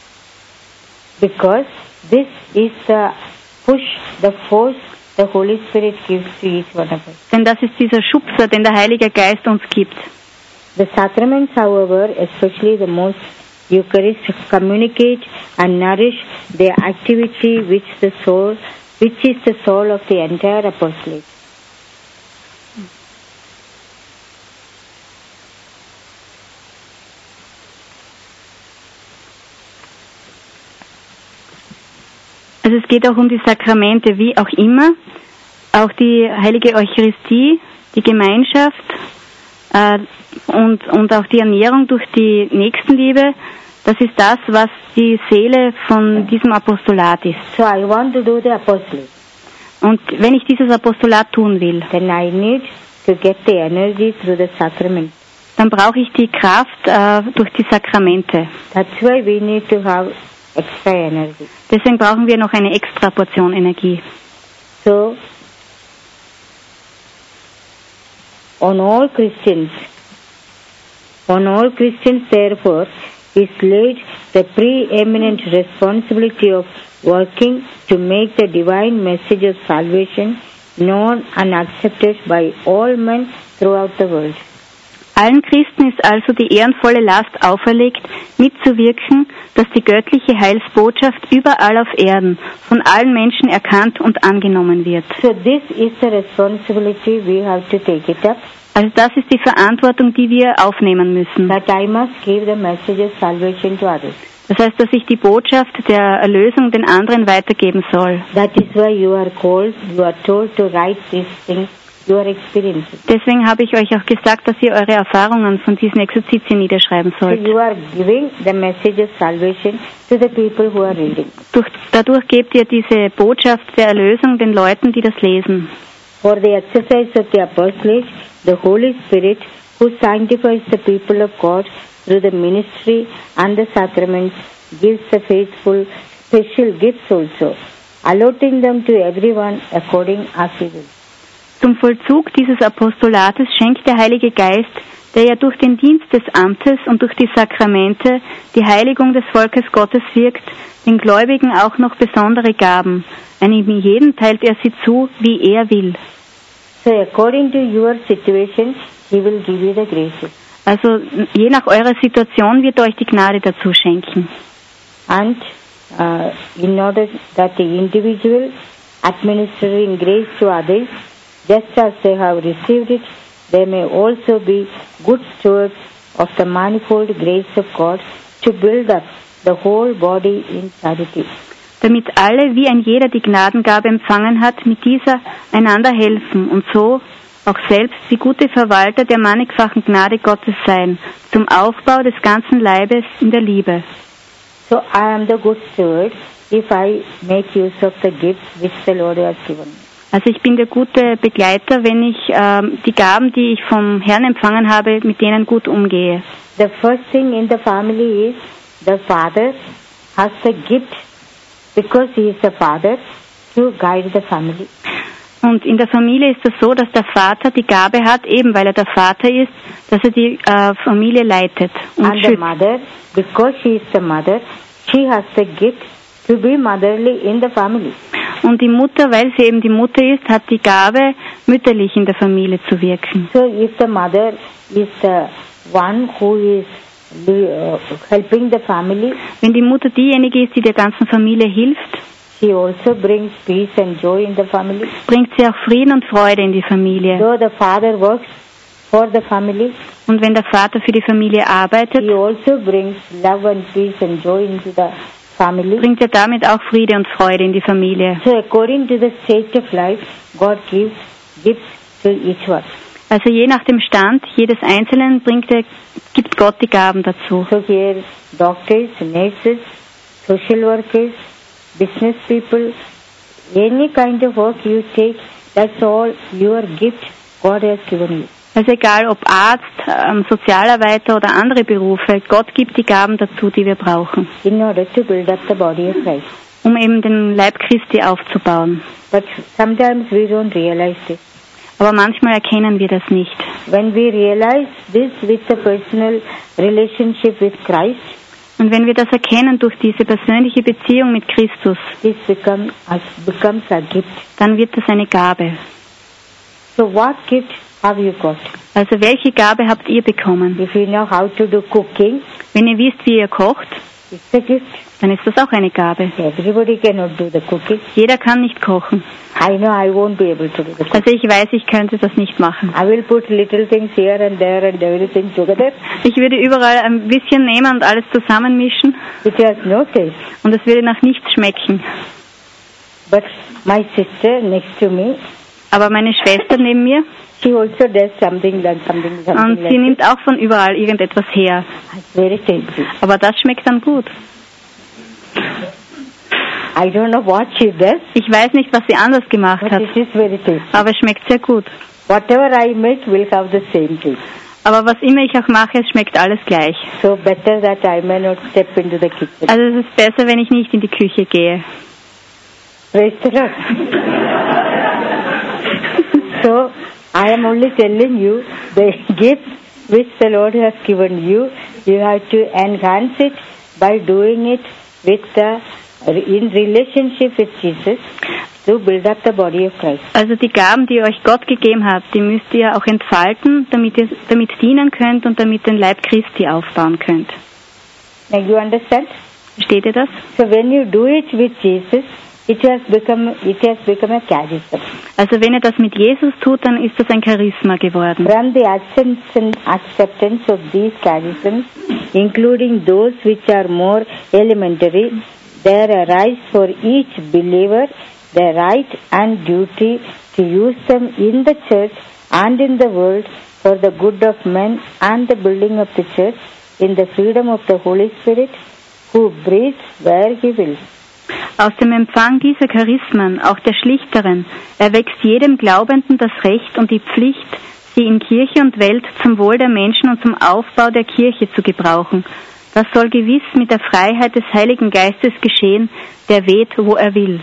Because this is the push, the force the Holy Spirit gives to each one of us. Denn das ist dieser Schubser, den der Heilige Geist uns gibt. The sacraments, however, especially the most Eucharist, communicate and nourish the activity which is the soul of the entire apostolate. Also es geht auch um die Sakramente, wie auch immer. Auch die heilige Eucharistie, die Gemeinschaft und auch die Ernährung durch die Nächstenliebe, das ist das, was die Seele von diesem Apostolat ist. So I want to do the apostolate. Und wenn ich dieses Apostolat tun will, Then I need to get the energy through the sacrament. dann brauche ich die Kraft durch die Sakramente. That's why we need to have extra energy. Deswegen brauchen wir noch eine extra Portion Energie. So, on all Christians therefore is laid the preeminent responsibility of working to make the divine message of salvation known and accepted by all men throughout the world. Allen Christen ist also die ehrenvolle Last auferlegt, mitzuwirken, dass die göttliche Heilsbotschaft überall auf Erden von allen Menschen erkannt und angenommen wird. So this is the responsibility we have to take it up. Also das ist die Verantwortung, die wir aufnehmen müssen. That I must give the message of salvation to others. Das heißt, dass ich die Botschaft der Erlösung den anderen weitergeben soll. That is why you are called, you are told to write these things, your experiences. Deswegen habe ich euch auch gesagt, dass ihr eure Erfahrungen von diesen Exerzitien niederschreiben So sollt. you are giving the message of salvation to the people who are reading. Dadurch gebt ihr diese Botschaft der Erlösung den Leuten, die das lesen. For the exercise of the apostolate, the Holy Spirit, who sanctifies the people of God through the ministry and the sacraments, gives the faithful special gifts also, allotting them to everyone according as he will. Zum Vollzug dieses Apostolates schenkt der Heilige Geist, der ja durch den Dienst des Amtes und durch die Sakramente die Heiligung des Volkes Gottes wirkt, den Gläubigen auch noch besondere Gaben. Einem jeden teilt er sie zu, wie er will. So according to your situation, he will give you the graces. Also je nach eurer Situation wird er euch die Gnade dazu schenken. And in order that the individual administering grace to others, just as they have received it, they may also be good stewards of the manifold grace of God to build up the whole body in charity. Damit alle, wie ein jeder die Gnadengabe empfangen hat, mit dieser einander helfen und so auch selbst die gute Verwalter der mannigfachen Gnade Gottes sein, zum Aufbau des ganzen Leibes in der Liebe. So I am the good steward if I make use of the gifts which the Lord has given me. Also ich bin der gute Begleiter, wenn ich die Gaben, die ich vom Herrn empfangen habe, mit denen gut umgehe. The first thing in the family is the father has the gift because he is the father to guide the family. Und in der Familie ist es so, dass der Vater die Gabe hat, eben weil er der Vater ist, dass er die Familie leitet und And the schützt. mother, because she is the mother, she has the gift to be motherly in the family. Und die Mutter, weil sie eben die Mutter ist, hat die Gabe, mütterlich in der Familie zu wirken. So if the mother is the one who is helping the family, Wenn die Mutter diejenige ist, die der ganzen Familie hilft, she also brings peace and joy in the family. bringt sie auch Frieden und Freude in die Familie. So the father works for the family, Und wenn der Vater für die Familie arbeitet, he also brings love and peace and joy into the family. bringt er damit auch Friede und Freude in die Familie. So according to the state of life, God gives gifts to each one. Also je nach dem Stand jedes Einzelnen gibt Gott die Gaben dazu. So here doctors, nurses, social workers, business people, any kind of work you take, that's all your gift God has given you. Also egal ob Arzt, Sozialarbeiter oder andere Berufe, Gott gibt die Gaben dazu, die wir brauchen, In order to build up the body of Christ. um eben den Leib Christi aufzubauen. But sometimes we don't realize this. Aber manchmal erkennen wir das nicht. When we realize this with the personal relationship with Christ, Und wenn wir das erkennen durch diese persönliche Beziehung mit Christus, this becomes a gift. dann wird das eine Gabe. So what gift have you got? Also welche Gabe habt ihr bekommen? If you know how to do cooking, Wenn ihr wisst, wie ihr kocht, it's a gift. dann ist das auch eine Gabe. Everybody cannot do the cooking. Jeder kann nicht kochen. I know I won't be able to do the cooking. Also ich weiß, ich könnte das nicht machen. I will put little things here and there and everything together. Ich würde überall ein bisschen nehmen und alles zusammenmischen It has no taste. und es würde nach nichts schmecken. But my sister next to me, Aber meine Schwester neben mir, she also does something like und like sie nimmt auch von überall irgendetwas her. this. It's very tasty. Aber das schmeckt dann gut. I don't know what she does, Ich weiß nicht, was sie anders gemacht but hat, it is very tasty. aber es schmeckt sehr gut. Whatever I make will have the same taste. Aber was immer ich auch mache, es schmeckt alles gleich. So better that I may not step into the kitchen. Also es ist besser, wenn ich nicht in die Küche gehe. Praise the Lord. So I am only telling you the gift which the Lord has given you. You have to enhance it by doing it with in relationship with Jesus. to build up the body of Christ. Also die Gaben, die euch Gott gegeben hat, die müsst ihr auch entfalten, damit ihr damit dienen könnt und damit den Leib Christi aufbauen könnt. Now you understand? Versteht ihr das? So when you do it with Jesus, it has become a charism. Also wenn ihr das mit Jesus tut, dann ist das ein Charisma geworden. From the acceptance of these charisms, including those which are more elementary, there arise for each believer the right and duty to use them in the church and in the world for the good of men and the building of the church in the freedom of the Holy Spirit, who breathes where he will. Aus dem Empfang dieser Charismen, auch der schlichteren, erwächst jedem Glaubenden das Recht und die Pflicht, sie in Kirche und Welt zum Wohl der Menschen und zum Aufbau der Kirche zu gebrauchen. Das soll gewiss mit der Freiheit des Heiligen Geistes geschehen, der weht, wo er will.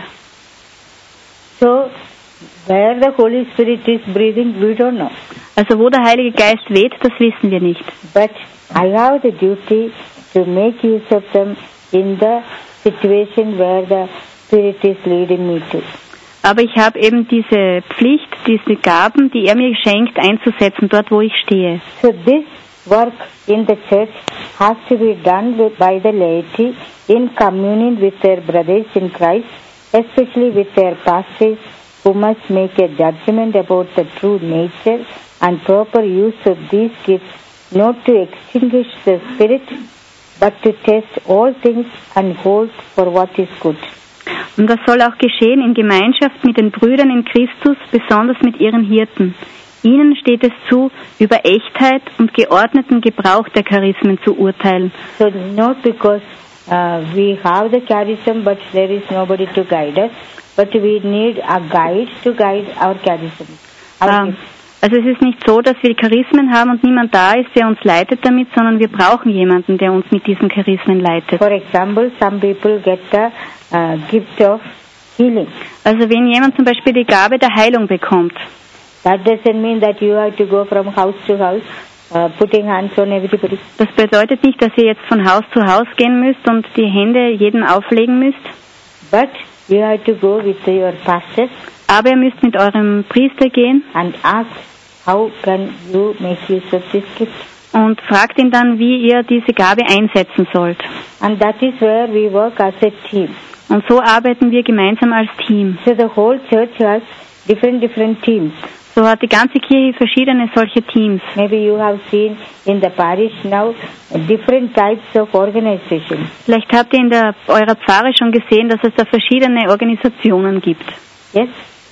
So, where the Holy Spirit is breathing, we don't know. Also wo der Heilige Geist weht, das wissen wir nicht. But I have the duty to make use of them in the situation where the Spirit is leading me to. Aber ich habe eben diese Pflicht, diese Gaben, die er mir schenkt, einzusetzen, dort wo ich stehe. So this work in the church has to be done by the laity in communion with their brothers in Christ, especially with their pastors, who must make a judgment about the true nature and proper use of these gifts, not to extinguish the Spirit, but to test all things and hold for what is good. Und das soll auch geschehen in Gemeinschaft mit den Brüdern in Christus, besonders mit ihren Hirten. Ihnen steht es zu, über Echtheit und geordneten Gebrauch der Charismen zu urteilen. So not because we have the charism, but there is nobody to guide us, but we need a guide to guide our charism. Also es ist nicht so, dass wir Charismen haben und niemand da ist, der uns leitet damit, sondern wir brauchen jemanden, der uns mit diesen Charismen leitet. For example, some people get the gift of healing. Also wenn jemand zum Beispiel die Gabe der Heilung bekommt, that doesn't mean that you have to go from house to house, putting hands on everybody. Das bedeutet nicht, dass ihr jetzt von Haus zu Haus gehen müsst und die Hände jedem auflegen müsst. But you have to go with your pastor. Aber ihr müsst mit eurem Priester gehen and ask, how can you make use of this gift? Und fragt ihn dann, wie ihr diese Gabe einsetzen sollt. And that is where we work as a team. Und so arbeiten wir gemeinsam als Team. So the whole church has different teams. So hat die ganze Kirche verschiedene solche Teams. Maybe you have seen in the parish now different types of organizations. Vielleicht habt ihr in eurer Pfarre schon gesehen, dass es da verschiedene Organisationen gibt. Yes.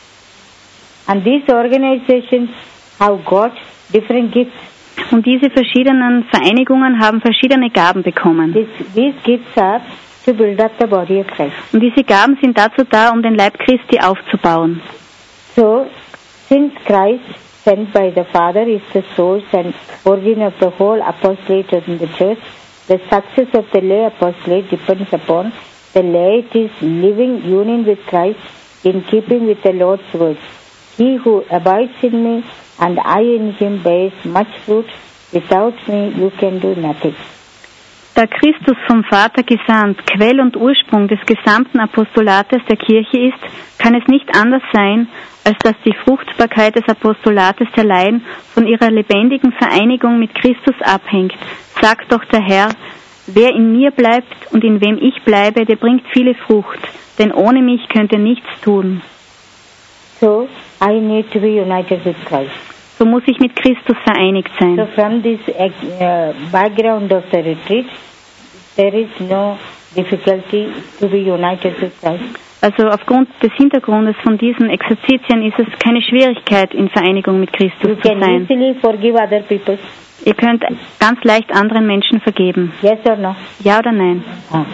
And these organizations have got different gifts. Und diese verschiedenen Vereinigungen haben verschiedene Gaben bekommen. These gifts are to build up the body of Christ. Und diese Gaben sind dazu da, um den Leib Christi aufzubauen. So, since Christ, sent by the Father, is the source and origin of the whole apostolate in the church, the success of the lay apostolate depends upon the laity's living union with Christ in keeping with the Lord's words. He who abides in me and I in him bears much fruit. Without me you can do nothing. Da Christus vom Vater gesandt, Quell und Ursprung des gesamten Apostolates der Kirche ist, kann es nicht anders sein, als dass die Fruchtbarkeit des Apostolates der Laien von ihrer lebendigen Vereinigung mit Christus abhängt. Sagt doch der Herr, wer in mir bleibt und in wem ich bleibe, der bringt viele Frucht, denn ohne mich könnt ihr nichts tun. So, I need to be united with Christ. So muss ich mit Christus vereinigt sein. So from this background of the retreat, there is no difficulty to be united with Christ. Also aufgrund des Hintergrundes von diesen Exerzitien ist es keine Schwierigkeit, in Vereinigung mit Christus you zu can sein. Easily forgive other people. Ihr könnt ganz leicht anderen Menschen vergeben. Yes or no? Ja oder nein?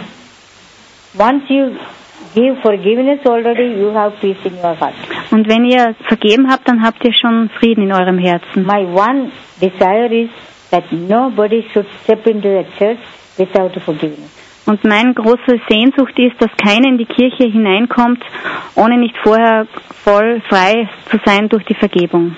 Once you give forgiveness already, you have peace in your heart. Und wenn ihr vergeben habt, dann habt ihr schon Frieden in eurem Herzen. My one desire is that nobody should step into the church without forgiveness. Und meine große Sehnsucht ist, dass keiner in die Kirche hineinkommt, ohne nicht vorher voll frei zu sein durch die Vergebung.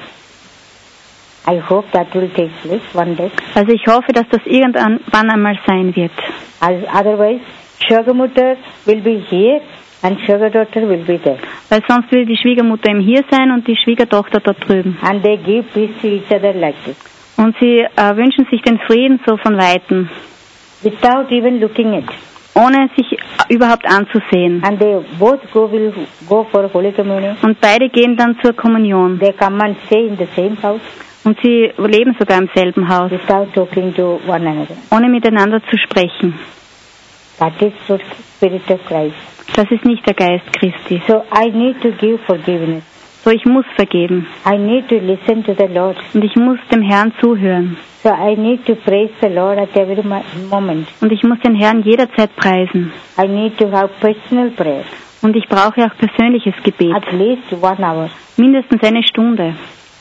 I hope that will take place one day. Also ich hoffe, dass das irgendwann einmal sein wird. Otherwise, Shagamutter will be here and sugar daughter will be there. Weil sonst würde die Schwiegermutter eben hier sein und die Schwiegertochter dort drüben. And they give peace to each other like this. Und sie wünschen sich den Frieden so von Weitem, Without even looking at. ohne sich überhaupt anzusehen. And they both will go for Holy Communion. Und beide gehen dann zur Kommunion. They come and stay in the same house. Und sie leben sogar im selben Haus, Without talking to one another. ohne miteinander zu sprechen. That is the Spirit of Christ. Das ist nicht der Geist Christi. So I need to give forgiveness. So, ich muss vergeben. I need to listen to the Lord. Und ich muss dem Herrn zuhören. So I need to praise the Lord at every moment. Und ich muss den Herrn jederzeit preisen. I need to have personal prayer. Und ich brauche auch persönliches Gebet. At least 1 hour. Mindestens eine Stunde.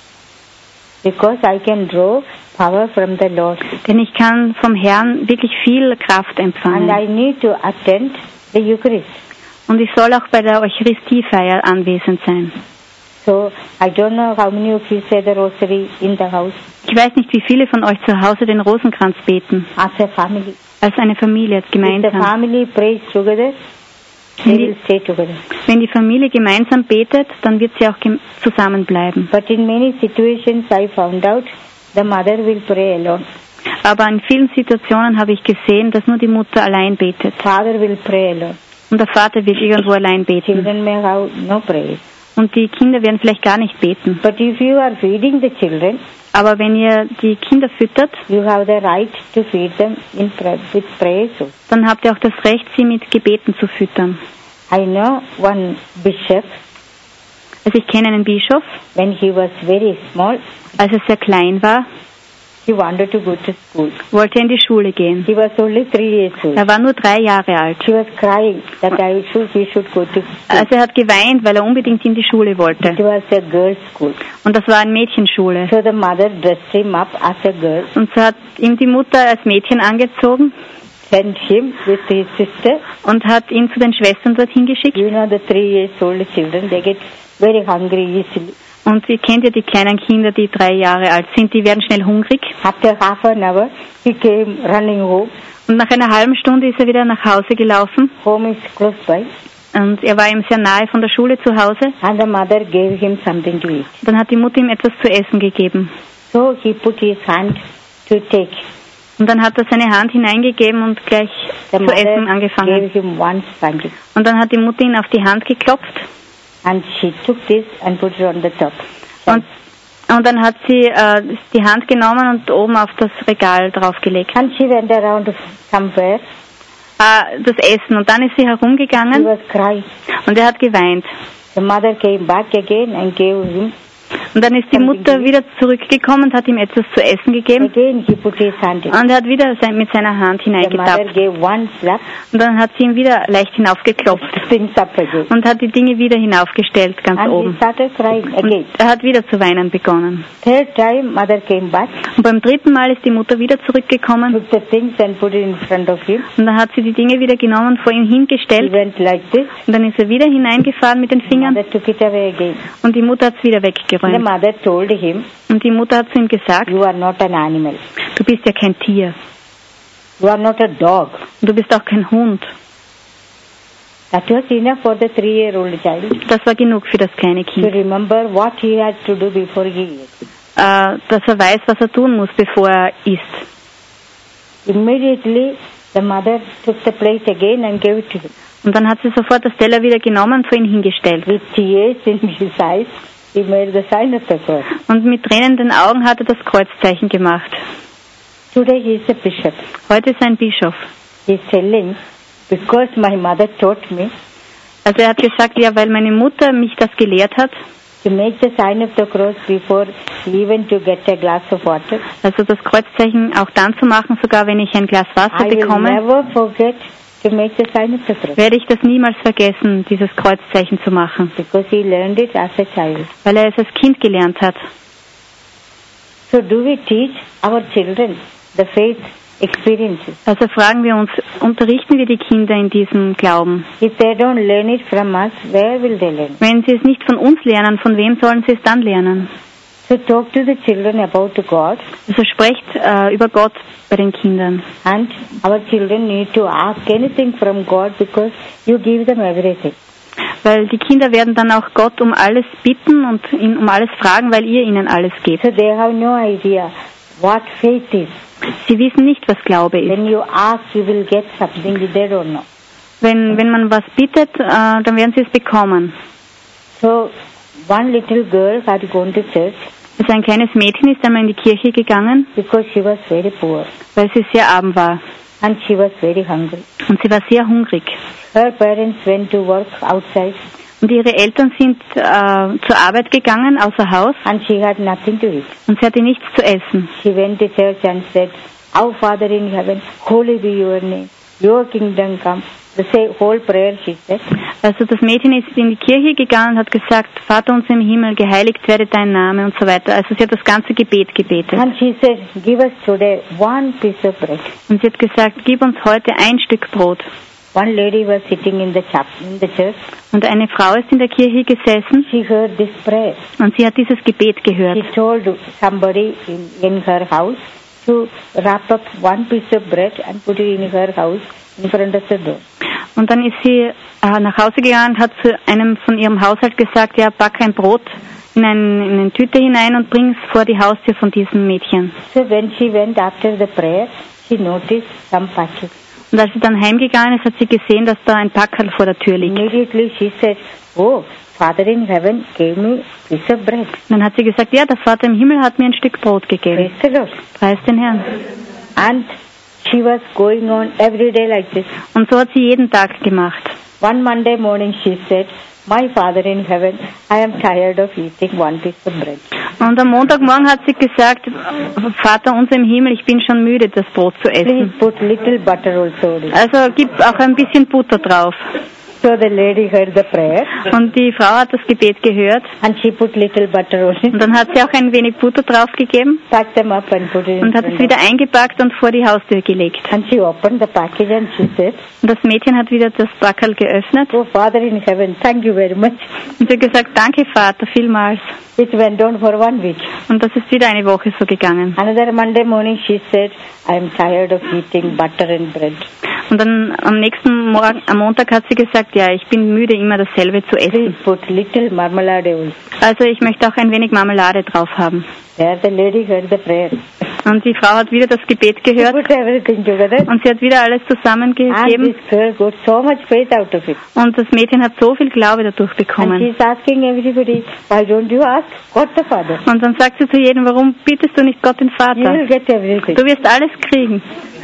Because I can draw power from the Lord. Denn ich kann vom Herrn wirklich viel Kraft And empfangen. I need to attend the Eucharist. Und ich soll auch bei der Eucharistiefeier anwesend sein. So I don't know how many of you say the rosary in the house Ich weiß nicht, wie viele von euch zu Hause den Rosenkranz beten. as a family. Als eine Familie, als If the gemeinsam. family prays together, they will stay together. Wenn die Familie gemeinsam betet, dann wird sie auch zusammenbleiben. But in many situations I found out the mother will pray alone. Aber in vielen Situationen habe ich gesehen, dass nur die Mutter allein betet. Father will pray alone. Und der Vater wird irgendwo allein beten. Children may have no prayer. Und die Kinder werden vielleicht gar nicht beten. But if you are feeding the children, Aber wenn ihr die Kinder füttert, you have the right to feed them with prayer. So dann habt ihr auch das Recht, sie mit Gebeten zu füttern. I know one bishop, Also ich kenne einen Bischof, when he was very small, als er sehr klein war, he wanted to go to school. wollte er in die Schule gehen. He was only 3 years old. Er war nur 3 Jahre alt. He was crying that he should go to school. Also er hat geweint, weil er unbedingt in die Schule It wollte. was a girls' school. Und das war eine Mädchenschule. So the mother dressed him up as a girl, Und so hat ihm die Mutter als Mädchen angezogen sent him with his sister. und hat ihn zu den Schwestern dorthin geschickt. You know the 3 years old children, they get very hungry easily. Und ihr kennt ja die kleinen Kinder, die 3 Jahre alt sind, die werden schnell hungrig. After half an hour, he came running home. Und nach einer halben Stunde ist er wieder nach Hause gelaufen. Home is close by. Und er war ihm sehr nahe von der Schule zu Hause. And the mother gave him something to eat. Dann hat die Mutter ihm etwas zu essen gegeben. So he put his hand to take. Und dann hat er seine Hand hineingegeben und gleich The zu essen mother angefangen. gave him one spanking. Und dann hat die Mutter ihn auf die Hand geklopft. And she took this and put it on the top. Und dann hat sie die Hand genommen und oben auf das Regal draufgelegt. And she went around somewhere. Das Essen. Und dann ist sie He herumgegangen was crying. und er hat geweint. The mother came back again and gave him. Und dann ist die Mutter wieder zurückgekommen und hat ihm etwas zu essen gegeben. Again he put his hand in. Und er hat wieder mit seiner Hand The mother hineingetappt. gave one slap. Und dann hat sie ihm wieder leicht hinaufgeklopft Things up again. und hat die Dinge wieder hinaufgestellt, ganz And he oben. started crying Und again. er hat wieder zu weinen begonnen. Third time, mother came back, Und beim 3. Mal ist die Mutter wieder zurückgekommen took the things and put it in front of him. und dann hat sie die Dinge wieder genommen, vor ihm He hingestellt went like this. und dann ist er wieder hineingefahren mit den Fingern Mother took it away again. und die Mutter hat es wieder The weggeräumt. mother told him, Und die Mutter hat zu ihm gesagt, you are not an animal. du bist ja kein Tier You are not a dog. und du bist auch kein Hund. That was enough for the 3-year-old child Das war genug für das kleine to Kind, remember what he had to do before he ate. dass er weiß, was er tun muss, bevor er isst. Immediately, the mother took the plate again and gave it to him. Und dann hat sie sofort das Teller wieder genommen und vor ihn hingestellt. With tears in his eyes, he made the sign of the cross. Und mit tränenden Augen hat er das Kreuzzeichen gemacht. Today he is a bishop. Heute ist er ein Bischof. He is telling, because my mother taught me Also er hat gesagt, ja, weil meine Mutter mich das gelehrt hat, to make the sign of the cross before even to get a glass of water. also das Kreuzzeichen auch dann zu machen, sogar wenn ich ein Glas Wasser I will bekomme, never forget to make the sign of the cross werde ich das niemals vergessen, dieses Kreuzzeichen zu machen, because he learned it as a child. weil er es als Kind gelernt hat. So do we teach our children the faith experiences? Also fragen wir uns, unterrichten wir die Kinder in diesem Glauben? If they don't learn it from us, where will they learn? Wenn sie es nicht von uns lernen, von wem sollen sie es dann lernen? So talk to the children about God, Also sprecht über Gott bei den Kindern. and our children need to ask anything from God because you give them everything. Weil die Kinder werden dann auch Gott um alles bitten und ihn um alles fragen, weil ihr ihnen alles gebt. So they have no idea what faith is. Sie wissen nicht, was Glaube ist. When you ask, you will get something, they don't know. Wenn man was bittet, dann werden sie es bekommen. So one little girl had gone to church Also ein kleines Mädchen ist einmal in die Kirche gegangen, because she was very poor weil sie sehr arm war. and she was very hungry. Und sie war sehr hungrig. Her parents went to work outside Und ihre Eltern sind zur Arbeit gegangen, außer Haus, and she had nothing to eat. und sie hatte nichts zu essen. She went to church and said, Our Father in heaven, holy be your name, your kingdom come. The whole prayer she said. Also das Mädchen ist in die Kirche gegangen und hat gesagt, Vater unser im Himmel, geheiligt werde dein Name und so weiter. Also sie hat das ganze Gebet gebetet. And she said, give us today one piece of bread. Und sie hat gesagt, gib uns heute ein Stück Brot. One lady was sitting in the church. Und eine Frau ist in der Kirche gesessen She heard this prayer. und sie hat dieses Gebet gehört. She told somebody in her house to wrap up one piece of bread and put it in her house in front of the door. Und dann ist sie nach Hause gegangen und hat zu einem von ihrem Haushalt gesagt, ja, back ein Brot in eine Tüte hinein und bring es vor die Haustür von diesem Mädchen. So when she went after the prayer, she noticed some packets. Und als sie dann heimgegangen ist, hat sie gesehen, dass da ein Packerl vor der Tür liegt. Immediately she said, oh, Father in heaven gave me a piece of bread. Und dann hat sie gesagt, ja, der Vater im Himmel hat mir ein Stück Brot gegeben. Praise the Lord. Preis den Herrn. And she was going on every day like this. Und so hat sie jeden Tag gemacht. One Monday morning she said, My Father in heaven, I am tired of eating one piece of bread. Und am Montagmorgen hat sie gesagt, Vater unser im Himmel, ich bin schon müde, das Brot zu Please essen. put little butter also on it. Also gib auch ein bisschen Butter drauf. So the lady heard the prayer Und die Frau hat das Gebet gehört. and she put little butter on it, Und dann hat sie auch ein wenig Butter draufgegeben packed them up and put it in und hat es front wieder of her. eingepackt und vor die Haustür gelegt. And she opened the package and she said, Und das Mädchen hat wieder das Packerl geöffnet Oh Father in heaven, thank you very much. und sie hat gesagt, danke Vater, vielmals. It went on for 1 week. Und das ist wieder eine Woche so gegangen. Another Monday morning she said, I am tired of eating butter and bread. Und dann am nächsten Morgen, am Montag hat sie gesagt, ja, ich bin müde, immer dasselbe zu Please essen. put little marmalade also. Also ich möchte auch ein wenig Marmelade drauf haben. There the lady heard the prayer. Und die Frau hat wieder das Gebet She gehört put everything together. und sie hat wieder alles And zusammengegeben. this girl got so much faith out of it. Und das Mädchen hat so viel Glaube dadurch And bekommen. she's asking everybody, why don't you ask God the Father? Und dann sagt sie zu jedem, warum bittest du nicht Gott den You will Vater? get everything. Du wirst alles kriegen.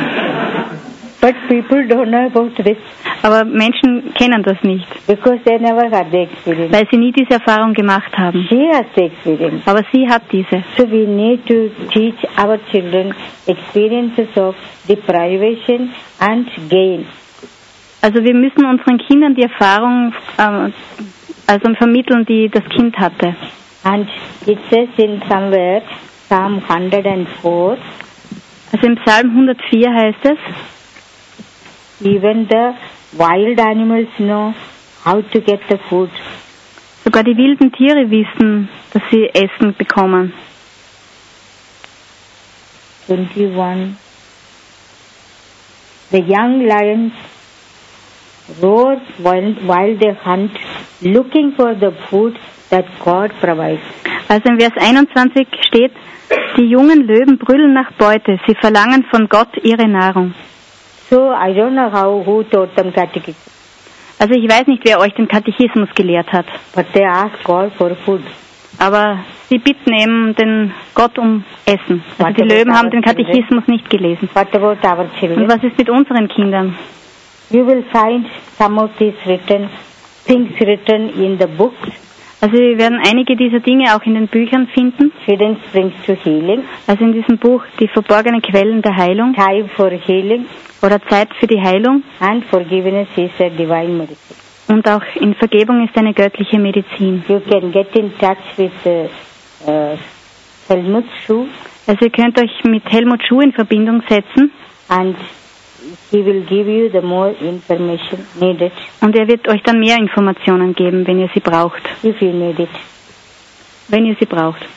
But people don't know about this Aber Menschen kennen das nicht, because they never had the experience. weil sie nie diese Erfahrung gemacht haben. She has the experience. Aber sie hat diese. So we need to teach our children experiences of deprivation and gain. Also wir müssen unseren Kindern die Erfahrung vermitteln, die das Kind hatte. And it says in somewhere, Psalm 104, Also im Psalm 104 heißt es, even the wild animals know how to get the food. sogar die wilden Tiere wissen, dass sie Essen bekommen. 21. The young lions roar while they hunt, looking for the food that God provides. Also im Vers 21 steht, die jungen Löwen brüllen nach Beute, sie verlangen von Gott ihre Nahrung. So I don't know who taught them catechism, Also ich weiß nicht, wer euch den Katechismus gelehrt hat, but they ask God for food. aber sie bitten eben den Gott um Essen. Also die Löwen haben den Katechismus nicht gelesen. What about our Und children? was ist mit unseren Kindern? You will find some of these things written in the books, Also wir werden einige dieser Dinge auch in den Büchern finden. Hidden Springs to Healing, Also in diesem Buch Die verborgenen Quellen der Heilung Time for Healing, oder Zeit für die Heilung. and Forgiveness is a Divine Medicine. Und auch in Vergebung ist eine göttliche Medizin. You can get in touch with Helmut Schuh, Also ihr könnt euch mit Helmut Schuh in Verbindung setzen and he will give you the more information needed und er wird euch dann mehr Informationen geben, wenn ihr sie braucht. if you need it. Wenn ihr sie braucht.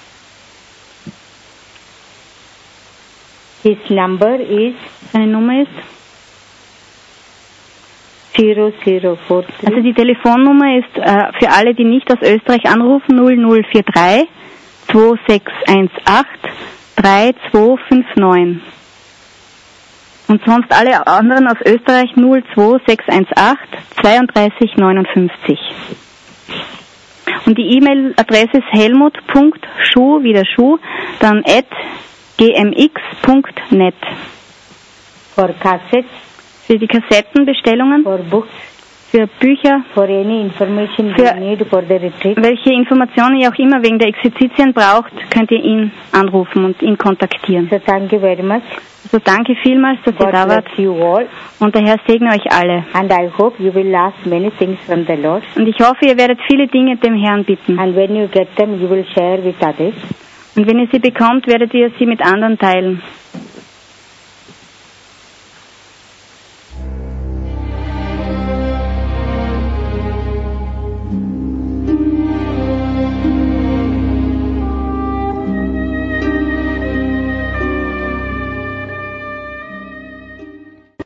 His number is Seine Nummer ist 0043. Also die Telefonnummer ist für alle, die nicht aus Österreich anrufen, 0043 2618 3259. Und sonst alle anderen aus Österreich 02618 3259. Und die E-Mail-Adresse ist helmut.schuh, wieder Schuh, dann @gmx.net. For cassettes, für die Kassettenbestellungen, for books, für Bücher, for any information für you need for the retreat. welche Informationen ihr auch immer wegen der Exerzitien braucht, könnt ihr ihn anrufen und ihn kontaktieren. So thank you very much. Also danke vielmals, dass ihr God da wart. bless you all. Und der Herr segne euch alle. And I hope you will ask many things from the Lord. Und ich hoffe, ihr werdet viele Dinge dem Herrn bitten. And when you get them, you will share with others. Und wenn ihr sie bekommt, werdet ihr sie mit anderen teilen.